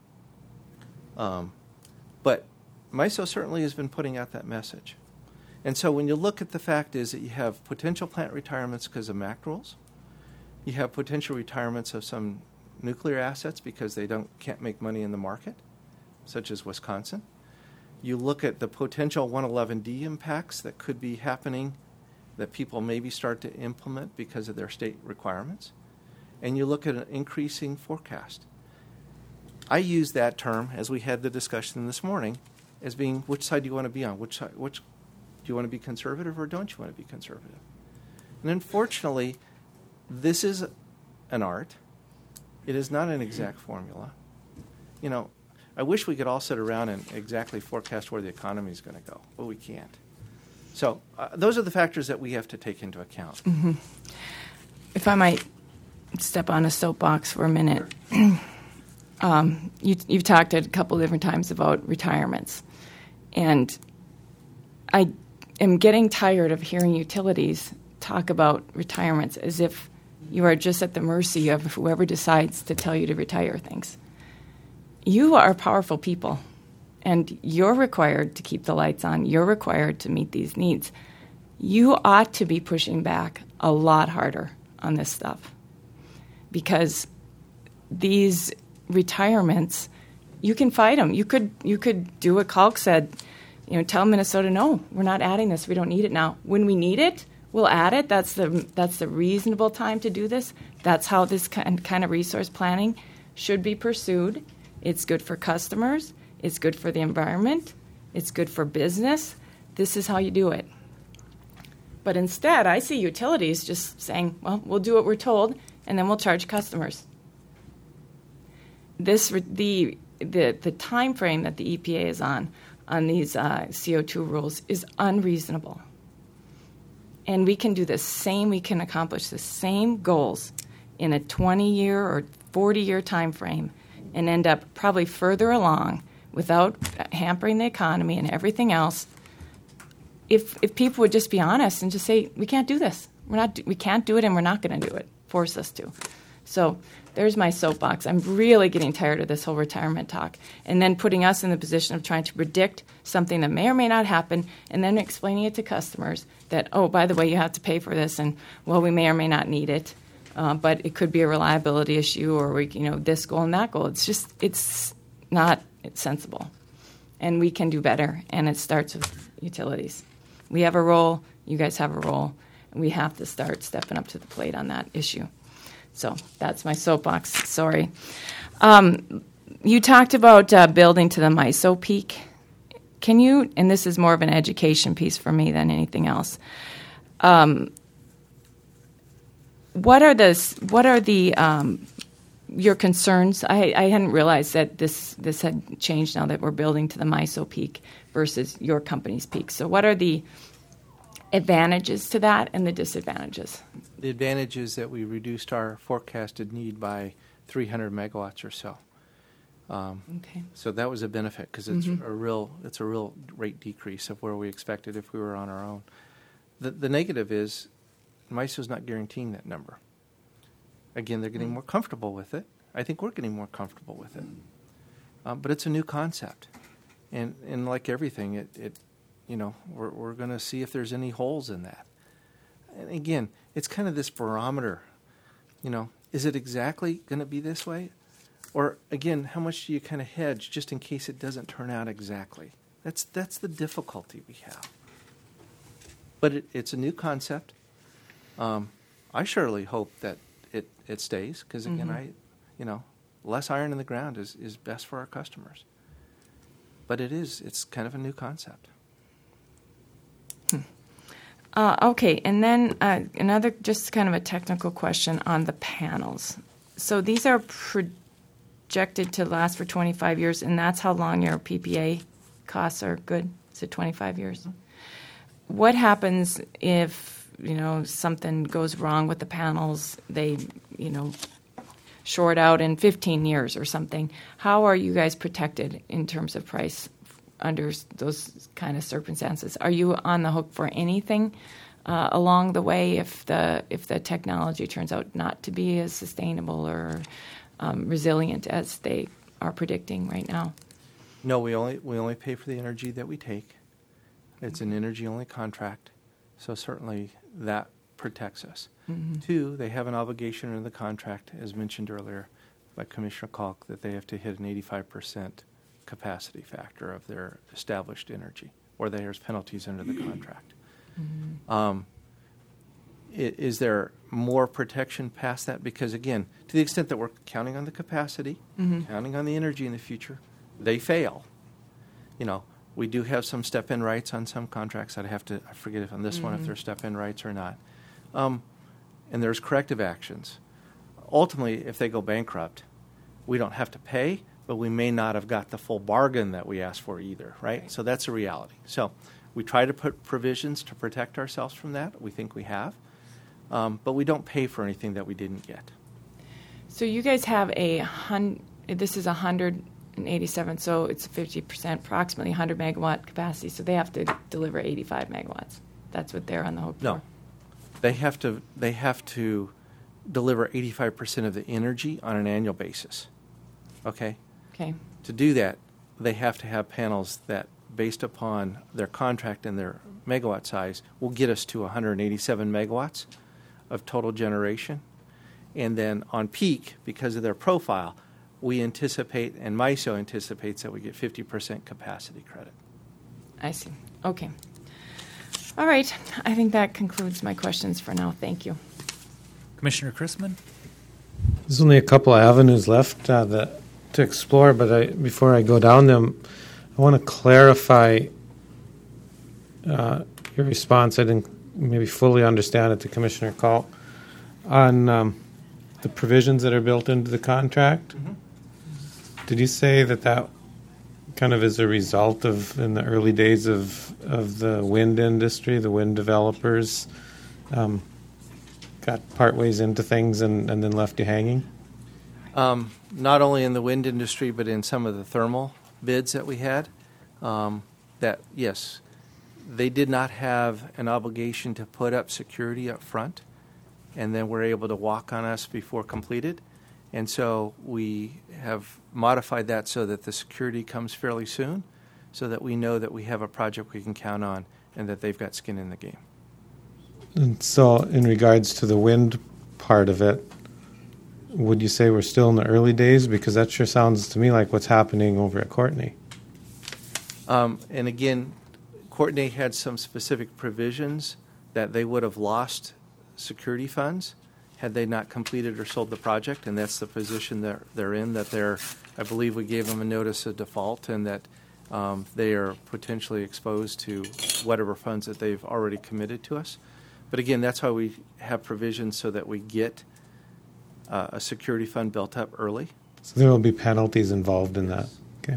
Speaker 4: But MISO certainly has been putting out that message. And so when you look at the fact is that you have potential plant retirements because of MAC rules, you have potential retirements of some nuclear assets because they can't make money in the market, such as Wisconsin. You look at the potential 111D impacts that could be happening that people maybe start to implement because of their state requirements. And you look at an increasing forecast. I use that term, as we had the discussion this morning, as being which side do you want to be on? Which do you want to be conservative or don't you want to be conservative? And unfortunately, this is an art. It is not an exact formula. I wish we could all sit around and exactly forecast where the economy is going to go, but we can't. So those are the factors that we have to take into account.
Speaker 8: Mm-hmm. If I might step on a soapbox for a minute. You've talked a couple different times about retirements. And I am getting tired of hearing utilities talk about retirements as if you are just at the mercy of whoever decides to tell you to retire things. You are powerful people. And you're required to keep the lights on. You're required to meet these needs. You ought to be pushing back a lot harder on this stuff because these retirements, you can fight them. You could do what Kalk said, tell Minnesota, no, we're not adding this. We don't need it now. When we need it, we'll add it. That's the reasonable time to do this. That's how this kind of resource planning should be pursued. It's good for customers. It's good for the environment. It's good for business. This is how you do it. But instead, I see utilities just saying, well, we'll do what we're told, and then we'll charge customers. The time frame that the EPA is on these CO2 rules is unreasonable. And we can do the same, we can accomplish the same goals in a 20-year or 40-year time frame and end up probably further along without hampering the economy and everything else, if people would just be honest and just say, we can't do this. We can't do it and we're not going to do it. Force us to. So there's my soapbox. I'm really getting tired of this whole retirement talk and then putting us in the position of trying to predict something that may or may not happen and then explaining it to customers that, oh, by the way, you have to pay for this and, well, we may or may not need it. But it could be a reliability issue or, this goal and that goal. It's not sensible. And we can do better, and it starts with utilities. We have a role, you guys have a role, and we have to start stepping up to the plate on that issue. So that's my soapbox. Sorry. You talked about building to the MISO peak. Can you, and this is more of an education piece for me than anything else, what are the your concerns. I hadn't realized that this had changed now that we're building to the MISO peak versus your company's peak. So what are the advantages to that and the disadvantages?
Speaker 4: The advantage is that we reduced our forecasted need by 300 megawatts or so.
Speaker 8: Okay.
Speaker 4: So that was a benefit because it's a real rate decrease of where we expected if we were on our own. The negative is MISO's not guaranteeing that number. Again, they're getting more comfortable with it. I think we're getting more comfortable with it. But it's a new concept, and like everything, it we're going to see if there's any holes in that. And again, it's kind of this barometer. Is it exactly going to be this way? Or, again, how much do you kind of hedge just in case it doesn't turn out exactly? That's the difficulty we have. But it's a new concept. I surely hope that it stays because, again, less iron in the ground is best for our customers. But it's kind of a new concept.
Speaker 8: Okay, and then another just kind of a technical question on the panels. So these are projected to last for 25 years, and that's how long your PPA costs are good? Is it 25 years? What happens if, something goes wrong with the panels, they, short out in 15 years or something? How are you guys protected in terms of price under those kind of circumstances? Are you on the hook for anything along the way if the technology turns out not to be as sustainable or resilient as they are predicting right now?
Speaker 4: No, we only pay for the energy that we take. It's an energy-only contract, so certainly that protects us. Mm-hmm. 2, they have an obligation in the contract, as mentioned earlier by Commissioner Kalk, that they have to hit an 85% capacity factor of their established energy, or there's penalties under the contract. Mm-hmm. Is there more protection past that? Because, again, to the extent that we're counting on the capacity, counting on the energy in the future, they fail. We do have some step-in rights on some contracts. I forget if on this one if there's step-in rights or not. And there's corrective actions. Ultimately, if they go bankrupt, we don't have to pay, but we may not have got the full bargain that we asked for either, right? So that's a reality. So we try to put provisions to protect ourselves from that. We think we have. But we don't pay for anything that we didn't get.
Speaker 8: So you guys have this is 187, so it's 50%, approximately 100 megawatt capacity. So they have to deliver 85 megawatts. That's what they're on the hook for.
Speaker 4: No, they have to deliver 85% of the energy on an annual basis. Okay.
Speaker 8: Okay.
Speaker 4: To do that, they have to have panels that, based upon their contract and their megawatt size, will get us to 187 megawatts of total generation. And then on peak, because of their profile, we anticipate, and MISO anticipates, that we get 50% capacity credit.
Speaker 8: I see. Okay. All right. I think that concludes my questions for now. Thank you.
Speaker 1: Commissioner Chrisman?
Speaker 9: There's only a couple of avenues left to explore, but before I go down them, I want to clarify your response. I didn't maybe fully understand it to Commissioner Call on the provisions that are built into the contract. Mm-hmm. Did you say that kind of is a result of, in the early days of the wind industry, the wind developers got partways into things and then left you hanging?
Speaker 4: Not only in the wind industry, but in some of the thermal bids that we had, that, yes, they did not have an obligation to put up security up front, and then were able to walk on us before completed. And so we have modified that so that the security comes fairly soon, so that we know that we have a project we can count on and that they've got skin in the game.
Speaker 9: And so in regards to the wind part of it, would you say we're still in the early days? Because that sure sounds to me like what's happening over at Courtenay.
Speaker 4: And again, Courtenay had some specific provisions that they would have lost security funds had they not completed or sold the project, and that's the position they're in, that I believe we gave them a notice of default, and that they are potentially exposed to whatever funds that they've already committed to us. But again, that's why we have provisions so that we get a security fund built up early.
Speaker 9: So there will be penalties involved in that. Okay.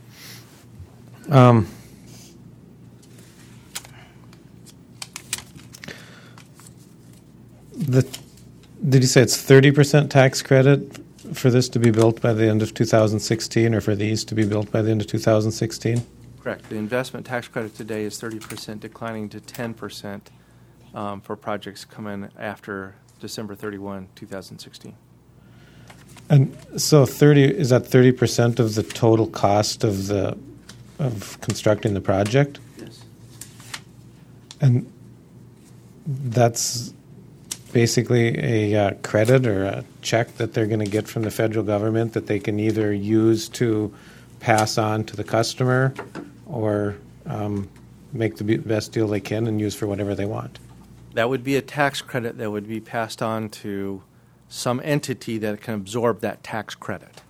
Speaker 9: Did you say it's 30% tax credit for this to be built by the end of 2016, or for these to be built by the end of 2016?
Speaker 4: Correct. The investment tax credit today is 30%, declining to 10% for projects coming after December 31, 2016.
Speaker 9: And so is that 30% of the total cost of constructing the project?
Speaker 4: Yes.
Speaker 9: And that's basically a credit or a check that they're going to get from the federal government that they can either use to pass on to the customer or make the best deal they can and use for whatever they want.
Speaker 4: That would be a tax credit that would be passed on to some entity that can absorb that tax credit.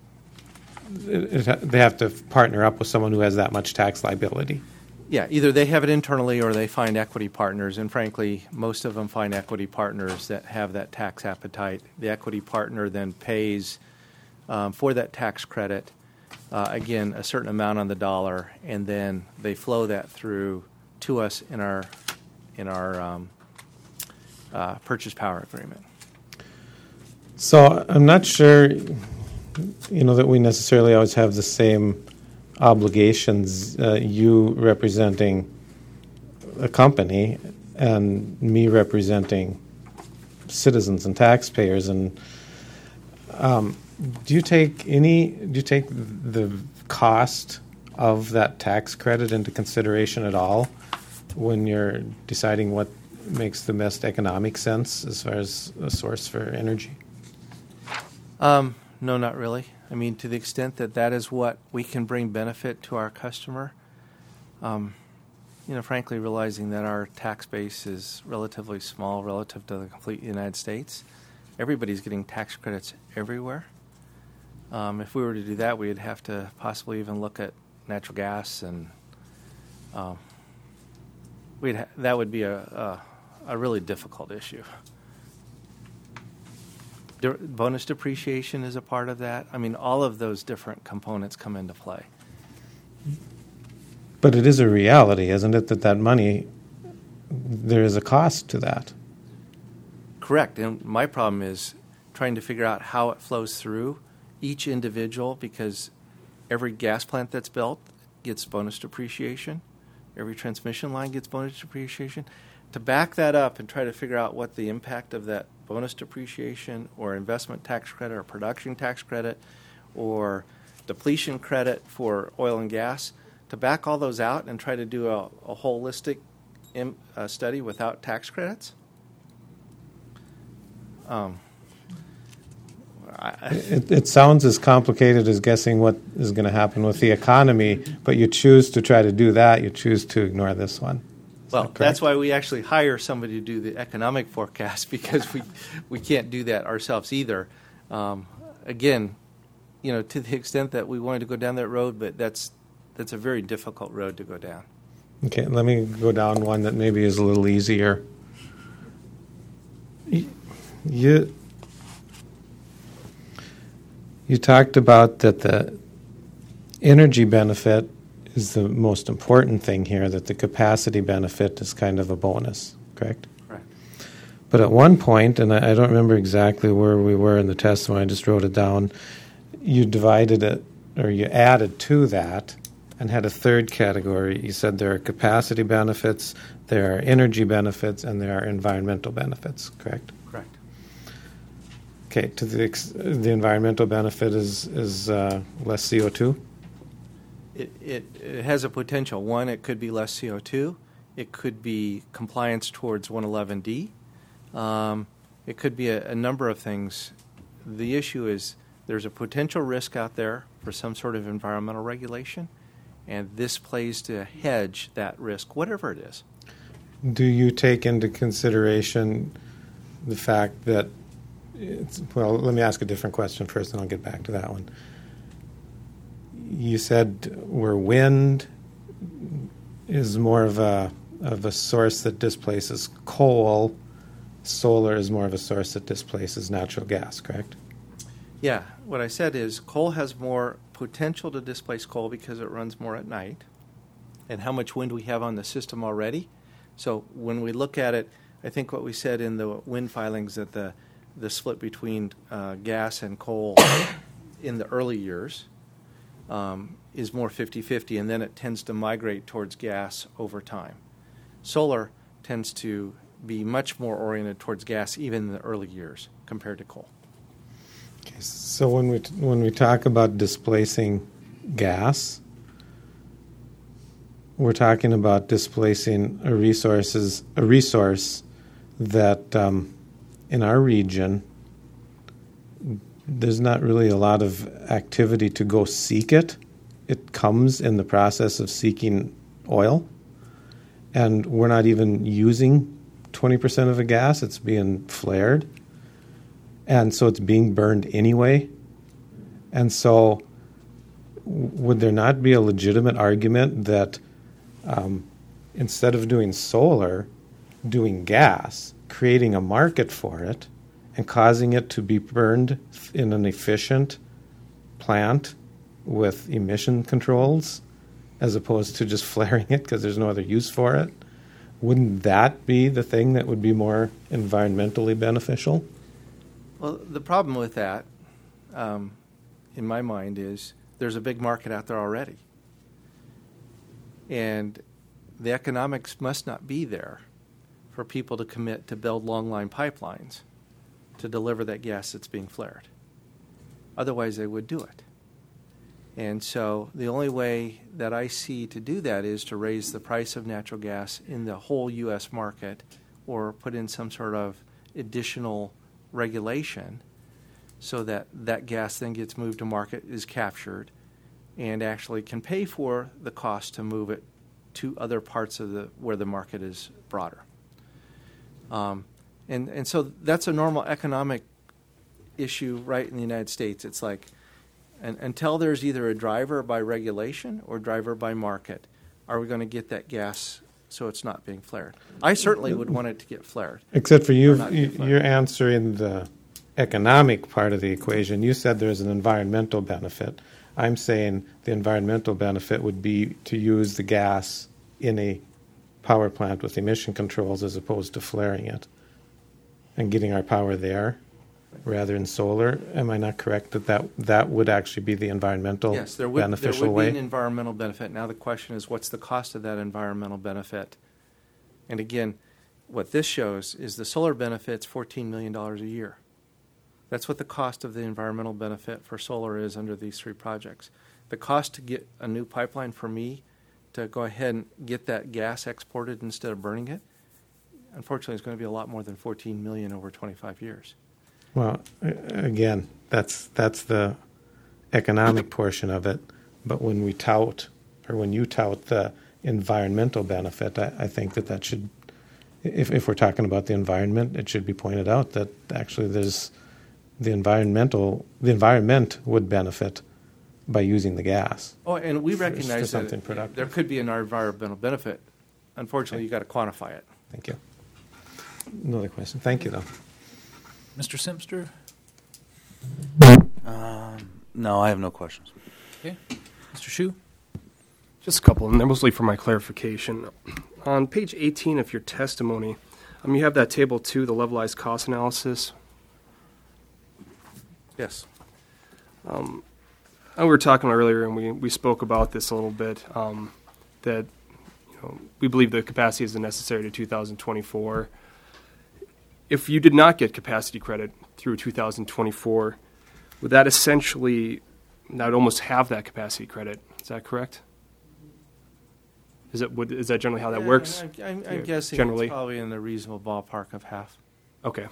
Speaker 9: They have to partner up with someone who has that much tax liability.
Speaker 4: Yeah, either they have it internally or they find equity partners, and frankly, most of them find equity partners that have that tax appetite. The equity partner then pays for that tax credit, again, a certain amount on the dollar, and then they flow that through to us in our purchase power agreement.
Speaker 9: So I'm not sure, that we necessarily always have the same obligations, you representing a company and me representing citizens and taxpayers. And do you take the cost of that tax credit into consideration at all when you're deciding what makes the best economic sense as far as a source for energy?
Speaker 4: No, not really. I mean, to the extent that that is what we can bring benefit to our customer, frankly, realizing that our tax base is relatively small relative to the complete United States, everybody's getting tax credits everywhere. If we were to do that, we'd have to possibly even look at natural gas, and that would be a really difficult issue. Bonus depreciation is a part of that. I mean, all of those different components come into play.
Speaker 9: But it is a reality, isn't it, that money, there is a cost to that?
Speaker 4: Correct. And my problem is trying to figure out how it flows through each individual, because every gas plant that's built gets bonus depreciation. Every transmission line gets bonus depreciation. To back that up and try to figure out what the impact of that bonus depreciation or investment tax credit or production tax credit or depletion credit for oil and gas, to back all those out and try to do a holistic study without tax credits?
Speaker 9: It sounds as complicated as guessing what is going to happen with the economy, but you choose to try to do that. You choose to ignore this one.
Speaker 4: Well, that's why we actually hire somebody to do the economic forecast, because we can't do that ourselves either. Again, to the extent that we wanted to go down that road, but that's a very difficult road to go down.
Speaker 9: Okay, let me go down one that maybe is a little easier. You talked about that the energy benefit is the most important thing here, that the capacity benefit is kind of a bonus, correct?
Speaker 4: Correct.
Speaker 9: But at one point, and I don't remember exactly where we were in the testimony, I just wrote it down, you divided it, or you added to that and had a third category. You said there are capacity benefits, there are energy benefits, and there are environmental benefits, correct?
Speaker 4: Correct.
Speaker 9: Okay, to the environmental benefit is less CO2?
Speaker 4: It has a potential. One, it could be less CO2. It could be compliance towards 111D. It could be a number of things. The issue is there's a potential risk out there for some sort of environmental regulation, and this plays to hedge that risk, whatever it is.
Speaker 9: Do you take into consideration the fact that let me ask a different question first, and I'll get back to that one. You said where wind is more of a source that displaces coal, solar is more of a source that displaces natural gas, correct?
Speaker 4: Yeah, what I said is coal has more potential to displace coal because it runs more at night, and how much wind we have on the system already. So when we look at it, I think what we said in the wind filings that the split between gas and coal in the early years is more 50-50, and then it tends to migrate towards gas over time. Solar tends to be much more oriented towards gas even in the early years compared to coal.
Speaker 9: Okay, so when we talk about displacing gas, we're talking about displacing a resource that in our region there's not really a lot of activity to go seek it. It comes in the process of seeking oil, and we're not even using 20% of the gas. It's being flared, and so it's being burned anyway. And so would there not be a legitimate argument that instead of doing solar, doing gas, creating a market for it and causing it to be burned in an efficient plant with emission controls as opposed to just flaring it because there's no other use for it? Wouldn't that be the thing that would be more environmentally beneficial?
Speaker 4: Well, the problem with that, in my mind, is there's a big market out there already. And the economics must not be there for people to commit to build long-line pipelines to deliver that gas that's being flared. Otherwise, they would do it. And so the only way that I see to do that is to raise the price of natural gas in the whole U.S. market or put in some sort of additional regulation so that that gas then gets moved to market, is captured, and actually can pay for the cost to move it to other parts of where the market is broader. And so that's a normal economic issue right in the United States. It's like until there's either a driver by regulation or driver by market, are we going to get that gas so it's not being flared? I certainly would want it to get flared.
Speaker 9: Except for you're answering the economic part of the equation. You said there's an environmental benefit. I'm saying the environmental benefit would be to use the gas in a power plant with emission controls as opposed to flaring it and getting our power there rather than solar. Am I not correct that would actually be the environmental
Speaker 4: beneficial way? Yes, there would be an environmental benefit. Now the question is, what's the cost of that environmental benefit? And again, what this shows is the solar benefit's $14 million a year. That's what the cost of the environmental benefit for solar is under these three projects. The cost to get a new pipeline for me to go ahead and get that gas exported instead of burning it, unfortunately, is going to be a lot more than $14 million over 25 years.
Speaker 9: Well, again, that's the economic portion of it. But when we tout, or when you tout the environmental benefit, I think that should, if we're talking about the environment, it should be pointed out that actually there's the environment would benefit by using the gas.
Speaker 4: Oh, and we recognize
Speaker 9: something
Speaker 4: that
Speaker 9: productive.
Speaker 4: there could be an environmental benefit. Unfortunately, you got to quantify it.
Speaker 9: Thank you. Another question. Thank you, though.
Speaker 1: Mr. Simpster?
Speaker 3: No, I have no questions.
Speaker 1: Okay. Mr. Shu?
Speaker 5: Just a couple, and they're mostly for my clarification. On page 18 of your testimony, you have that table 2, the levelized cost analysis.
Speaker 4: Yes.
Speaker 5: We were talking earlier, and we spoke about this a little bit, that we believe the capacity is necessary to 2024. If you did not get capacity credit through 2024, would that essentially not almost have that capacity credit? Is that correct? Is that generally how that works?
Speaker 4: I'm guessing
Speaker 5: generally.
Speaker 4: It's probably in the reasonable ballpark of half.
Speaker 5: Okay.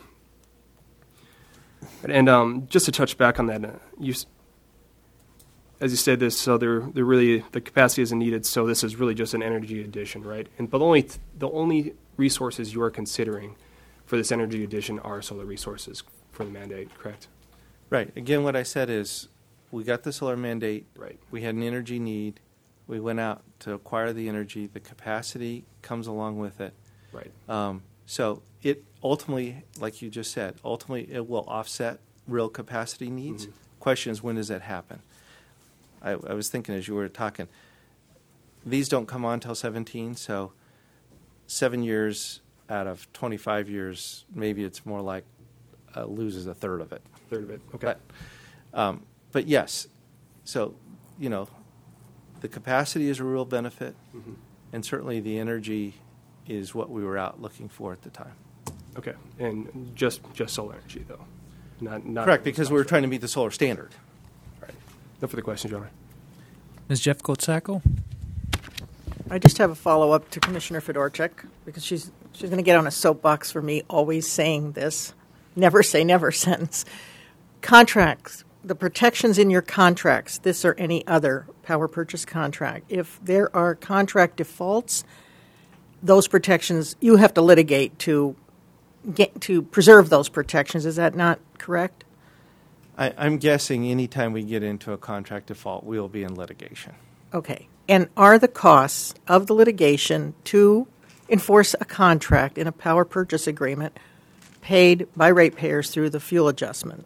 Speaker 5: And just to touch back on that, as you said this, so the capacity isn't needed, so this is really just an energy addition, right? But the only resources you are considering for this energy addition are solar resources for the mandate, correct?
Speaker 4: Right. Again, what I said is we got the solar mandate.
Speaker 5: Right.
Speaker 4: We had an energy need. We went out to acquire the energy. The capacity comes along with it.
Speaker 5: Right.
Speaker 4: So it ultimately, like you just said, ultimately it will offset real capacity needs.
Speaker 5: Mm-hmm.
Speaker 4: Question is, when does that happen? I was thinking as you were talking, these don't come on until 17, so 7 years out of 25 years, maybe it's more like loses a third of it.
Speaker 5: Third of it. Okay.
Speaker 4: But yes, so, you know, the capacity is a real benefit,
Speaker 5: Mm-hmm.
Speaker 4: and certainly the energy is what we were out looking for at the time.
Speaker 5: Okay. And just solar energy, though. Not
Speaker 4: Correct, because we were trying to meet the solar standard.
Speaker 5: Right. No further questions, Your Honor.
Speaker 1: Ms. Jeff Gottsacko?
Speaker 2: I just have a follow-up to Commissioner Fedorchak, because she's going to get on a soapbox for me always saying this, never say never sentence. Contracts, the protections in your contracts, this or any other power purchase contract, if there are contract defaults, those protections, you have to litigate to preserve those protections. Is that not correct?
Speaker 4: I'm guessing anytime we get into a contract default, we'll be in litigation.
Speaker 2: Okay. And are the costs of the litigation to enforce a contract in a power purchase agreement paid by ratepayers through the fuel adjustment?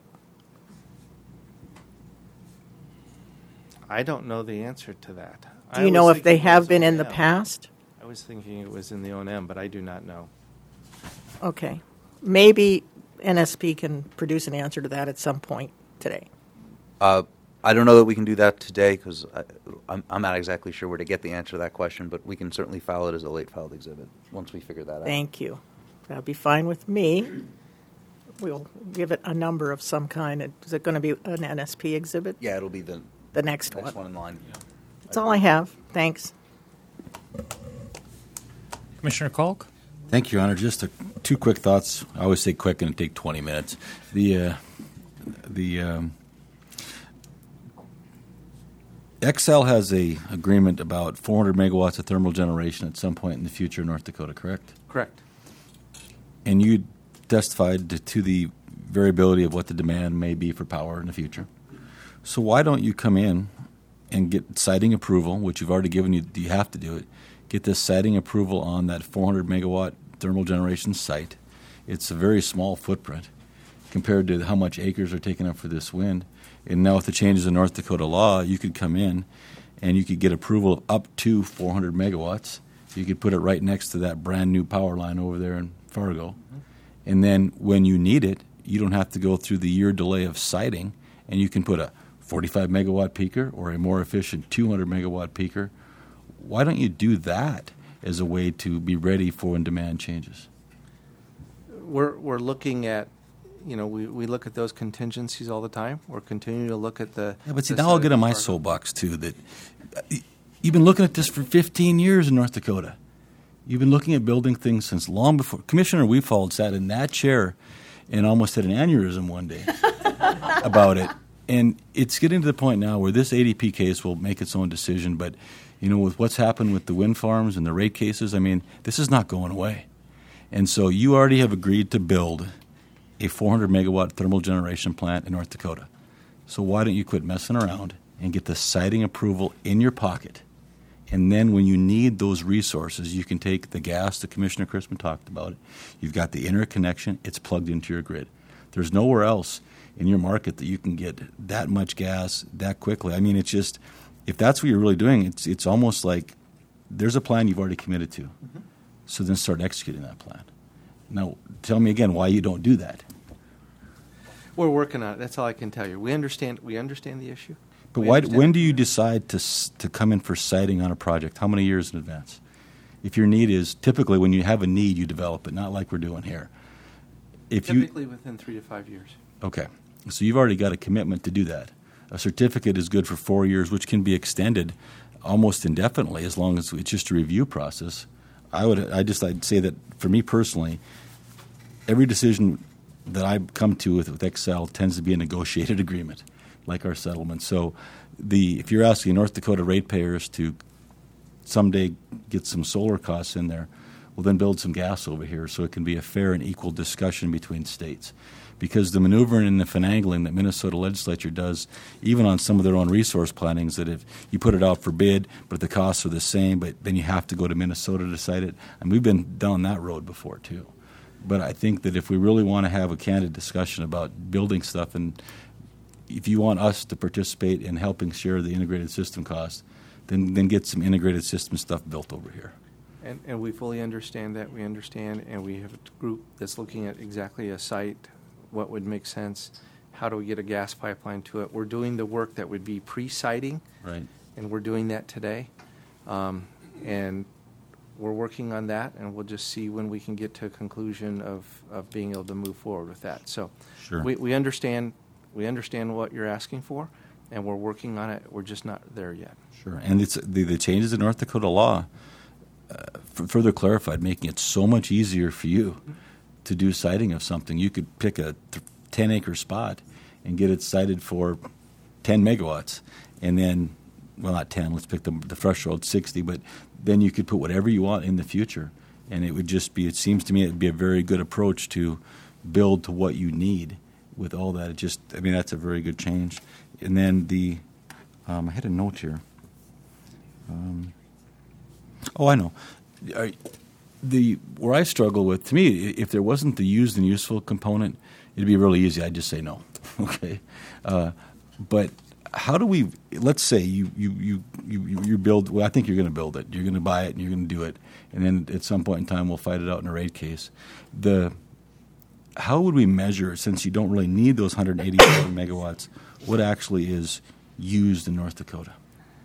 Speaker 4: I don't know the answer to that.
Speaker 2: Do you know if they have been in the past?
Speaker 4: I was thinking it was in the O&M, but I do not know.
Speaker 2: Okay. Maybe NSP can produce an answer to that at some point today.
Speaker 3: I don't know that we can do that today because I'm not exactly sure where to get the answer to that question, but we can certainly file it as a late filed exhibit once we figure that out.
Speaker 2: Thank you. That'll be fine with me. We'll give it a number of some kind. Is it going to be an NSP exhibit?
Speaker 3: Yeah, it'll be the
Speaker 2: next
Speaker 3: next
Speaker 2: one.
Speaker 3: one in line.
Speaker 2: That's all I have. Thanks.
Speaker 1: Commissioner Kalk?
Speaker 7: Thank you, Your Honor. Just two quick thoughts. I always say quick and it take 20 minutes. Xcel has a agreement about 400 megawatts of thermal generation at some point in the future in North Dakota, correct?
Speaker 4: Correct.
Speaker 7: And you testified to the variability of what the demand may be for power in the future. So why don't you come in and get siting approval, which you've already given you have to do it, get this siting approval on that 400 megawatt thermal generation site. It's a very small footprint compared to how much acres are taken up for this wind. And now with the changes in North Dakota law, you could come in and you could get approval of up to 400 megawatts. You could put it right next to that brand new power line over there in Fargo. Mm-hmm. And then when you need it, you don't have to go through the year delay of siting, and you can put a 45 megawatt peaker or a more efficient 200 megawatt peaker. Why don't you do that as a way to be ready for when demand changes?
Speaker 4: We're looking at, we look at those contingencies all the time. We're continuing to look at the...
Speaker 7: Yeah, but see, now I'll get on my soapbox, too, that you've been looking at this for 15 years in North Dakota. You've been looking at building things since long before. Commissioner Weefald sat in that chair and almost had an aneurysm one day about it. And it's getting to the point now where this ADP case will make its own decision, but with what's happened with the wind farms and the rate cases, this is not going away. And so you already have agreed to build a 400 megawatt thermal generation plant in North Dakota. So why don't you quit messing around and get the siting approval in your pocket? And then when you need those resources, you can take the gas that Commissioner Chrisman talked about. You've got the interconnection. It's plugged into your grid. There's nowhere else in your market that you can get that much gas that quickly. It's just, if that's what you're really doing, it's almost like there's a plan you've already committed to. Mm-hmm. So then start executing that plan. Now, tell me again why you don't do that.
Speaker 4: We're working on it. That's all I can tell you. We understand the issue.
Speaker 7: But when do you decide to come in for siting on a project? How many years in advance? If your need is, typically when you have a need, you develop it, not like we're doing here.
Speaker 4: Typically within 3 to 5 years.
Speaker 7: Okay. So you've already got a commitment to do that. A certificate is good for 4 years, which can be extended almost indefinitely as long as it's just a review process. I'd say that for me personally, every decision that I come to with Xcel tends to be a negotiated agreement, like our settlement. So if you're asking North Dakota ratepayers to someday get some solar costs in there, well, then build some gas over here so it can be a fair and equal discussion between states. Because the maneuvering and the finagling that Minnesota legislature does, even on some of their own resource plannings, that if you put it out for bid, but the costs are the same, but then you have to go to Minnesota to decide it. And we've been down that road before, too. But I think that if we really want to have a candid discussion about building stuff, and if you want us to participate in helping share the integrated system costs, then get some integrated system stuff built over here.
Speaker 4: And we fully understand that. We understand, and we have a group that's looking at exactly a site, what would make sense, how do we get a gas pipeline to it. We're doing the work that would be pre-siting,
Speaker 7: Right.
Speaker 4: and we're doing that today. And we're working on that, and we'll just see when we can get to a conclusion of being able to move forward with that. So
Speaker 7: Sure.
Speaker 4: we understand what you're asking for, and we're working on it. We're just not there yet.
Speaker 7: Sure. And it's the changes in North Dakota law further clarified, making it so much easier for you to do siting of something. You could pick a 10-acre spot and get it sited for 10 megawatts, and then, well, not 10, let's pick the threshold 60, but then you could put whatever you want in the future, and it would just be, it seems to me, it would be a very good approach to build to what you need with all that. That's a very good change. And then I had a note here. I know. Where I struggle with, to me, if there wasn't the used and useful component, it'd be really easy. I'd just say no. Okay. But how do we? Let's say you build. Well, I think you're going to build it. You're going to buy it, and you're going to do it. And then at some point in time, we'll fight it out in a rate case. How would we measure, since you don't really need those 187 megawatts, what actually is used in North Dakota?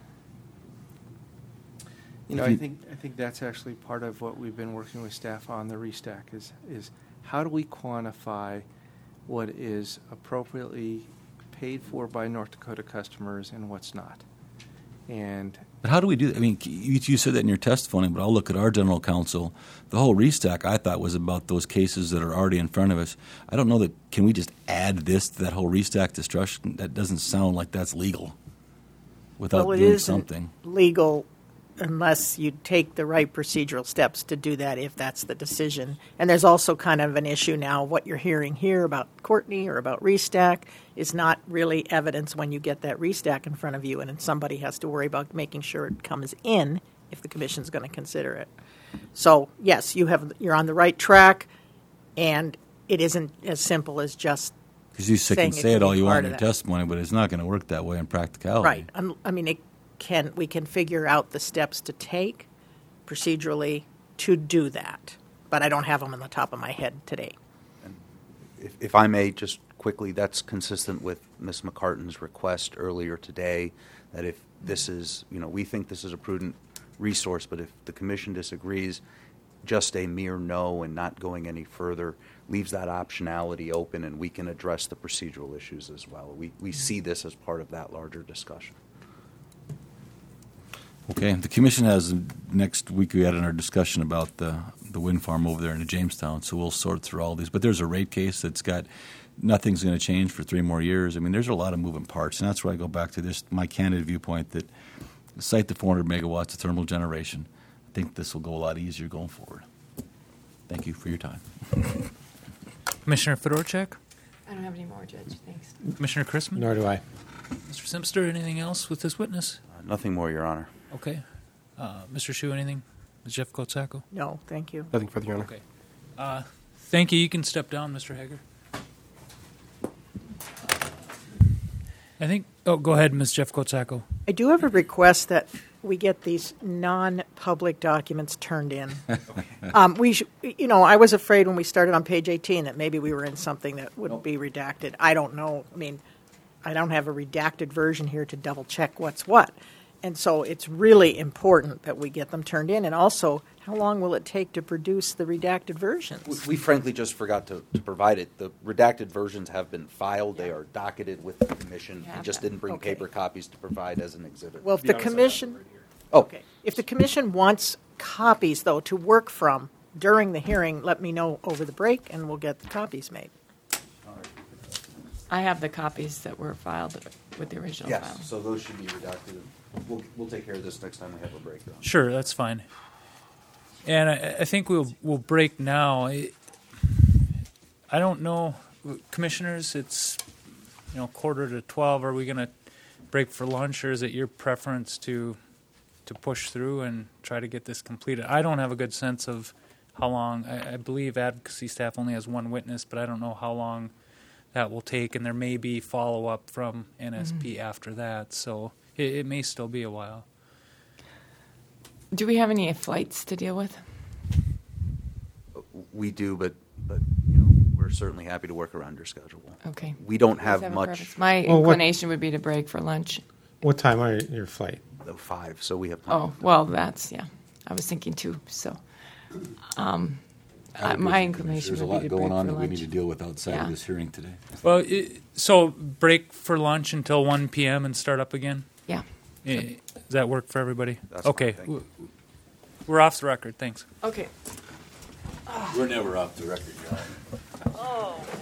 Speaker 4: I think that's actually part of what we've been working with staff on the restack is how do we quantify what is appropriately paid for by North Dakota customers and what's not.
Speaker 7: But how do we do that? I mean, you said that in your testimony, but I'll look at our general counsel. The whole restack, I thought, was about those cases that are already in front of us. I don't know that, can we just add this to that whole restack destruction? That doesn't sound like that's legal without doing something.
Speaker 2: Legal unless you take the right procedural steps to do that, if that's the decision. And there's also kind of an issue now, what you're hearing here about Courtney or about restack is not really evidence when you get that restack in front of you, and then somebody has to worry about making sure it comes in if the commission's going to consider it. So, yes, you're on the right track, and it isn't as simple as just
Speaker 7: because you can say it all you want in your testimony, but it's not going to work that way in practicality.
Speaker 2: Right. I mean, we can figure out the steps to take procedurally to do that, but I don't have them on the top of my head today.
Speaker 3: And if I may, just quickly, that's consistent with Ms. McCartan's request earlier today, that if this is, we think this is a prudent resource, but if the commission disagrees, just a mere no and not going any further leaves that optionality open, and we can address the procedural issues as well. We see this as part of that larger discussion.
Speaker 7: Okay, the commission has, next week we had in our discussion about the wind farm over there in Jamestown, so we'll sort through all these. But there's a rate case that's got, nothing's going to change for 3 more years. I mean, there's a lot of moving parts, and that's where I go back to this, my candid viewpoint that cite the 400 megawatts of thermal generation. I think this will go a lot easier going forward. Thank you for your time.
Speaker 1: Commissioner Fedorchak?
Speaker 8: I don't have any more, Judge. Thanks.
Speaker 1: Commissioner Chrisman?
Speaker 9: Nor do I.
Speaker 1: Mr. Simpster, anything else with this witness?
Speaker 3: Nothing more, Your Honor.
Speaker 1: Okay. Mr. Shu, anything? Ms. Jeff Kotsako?
Speaker 2: No, thank you.
Speaker 5: Nothing further, Your Honor.
Speaker 1: Okay. Thank you. You can step down, Mr. Hager. Go ahead, Ms. Jeff Kotsako.
Speaker 2: I do have a request that we get these non-public documents turned in. I was afraid when we started on page 18 that maybe we were in something that would be redacted. I don't know. I mean, I don't have a redacted version here to double check what's what. And so it's really important that we get them turned in. And also, how long will it take to produce the redacted versions?
Speaker 3: We frankly just forgot to provide it. The redacted versions have been filed. They are docketed with the commission. We just didn't bring paper copies to provide as an exhibit.
Speaker 2: Well, if the commission... Okay. If the commission wants copies, though, to work from during the hearing, let me know over the break, and we'll get the copies made.
Speaker 8: I have the copies that were filed with the original file.
Speaker 3: Yes, so those should be redacted. We'll take care of this next time we have a break.
Speaker 1: Sure, that's fine. And I think we'll break now. I don't know, commissioners. It's 11:45. Are we going to break for lunch, or is it your preference to push through and try to get this completed? I don't have a good sense of how long. I believe advocacy staff only has one witness, but I don't know how long that will take, and there may be follow-up from NSP after that, so it may still be a while.
Speaker 8: Do we have any flights to deal with?
Speaker 3: We do, but we're certainly happy to work around your schedule.
Speaker 8: Okay.
Speaker 3: We don't
Speaker 8: Does
Speaker 3: have
Speaker 8: that a
Speaker 3: much.
Speaker 8: preference? My
Speaker 9: Well, what-
Speaker 8: inclination would be to break for lunch.
Speaker 9: What time are your flight?
Speaker 3: 5, so we have plenty
Speaker 8: Oh,
Speaker 3: of time.
Speaker 8: well, that's, yeah. I was thinking 2, so. My inclination
Speaker 7: There's a
Speaker 8: would
Speaker 7: lot
Speaker 8: be to
Speaker 7: going
Speaker 8: break
Speaker 7: on
Speaker 8: for
Speaker 7: that we need
Speaker 8: lunch.
Speaker 7: to deal with outside
Speaker 8: Yeah.
Speaker 7: of this hearing today.
Speaker 1: Well, so break for lunch until 1 p.m. and start up again?
Speaker 8: Yeah.
Speaker 1: Does that work for everybody?
Speaker 3: That's fine,
Speaker 1: okay.
Speaker 3: thank you.
Speaker 1: We're off the record. Thanks.
Speaker 8: Okay.
Speaker 7: We're never off the record, John.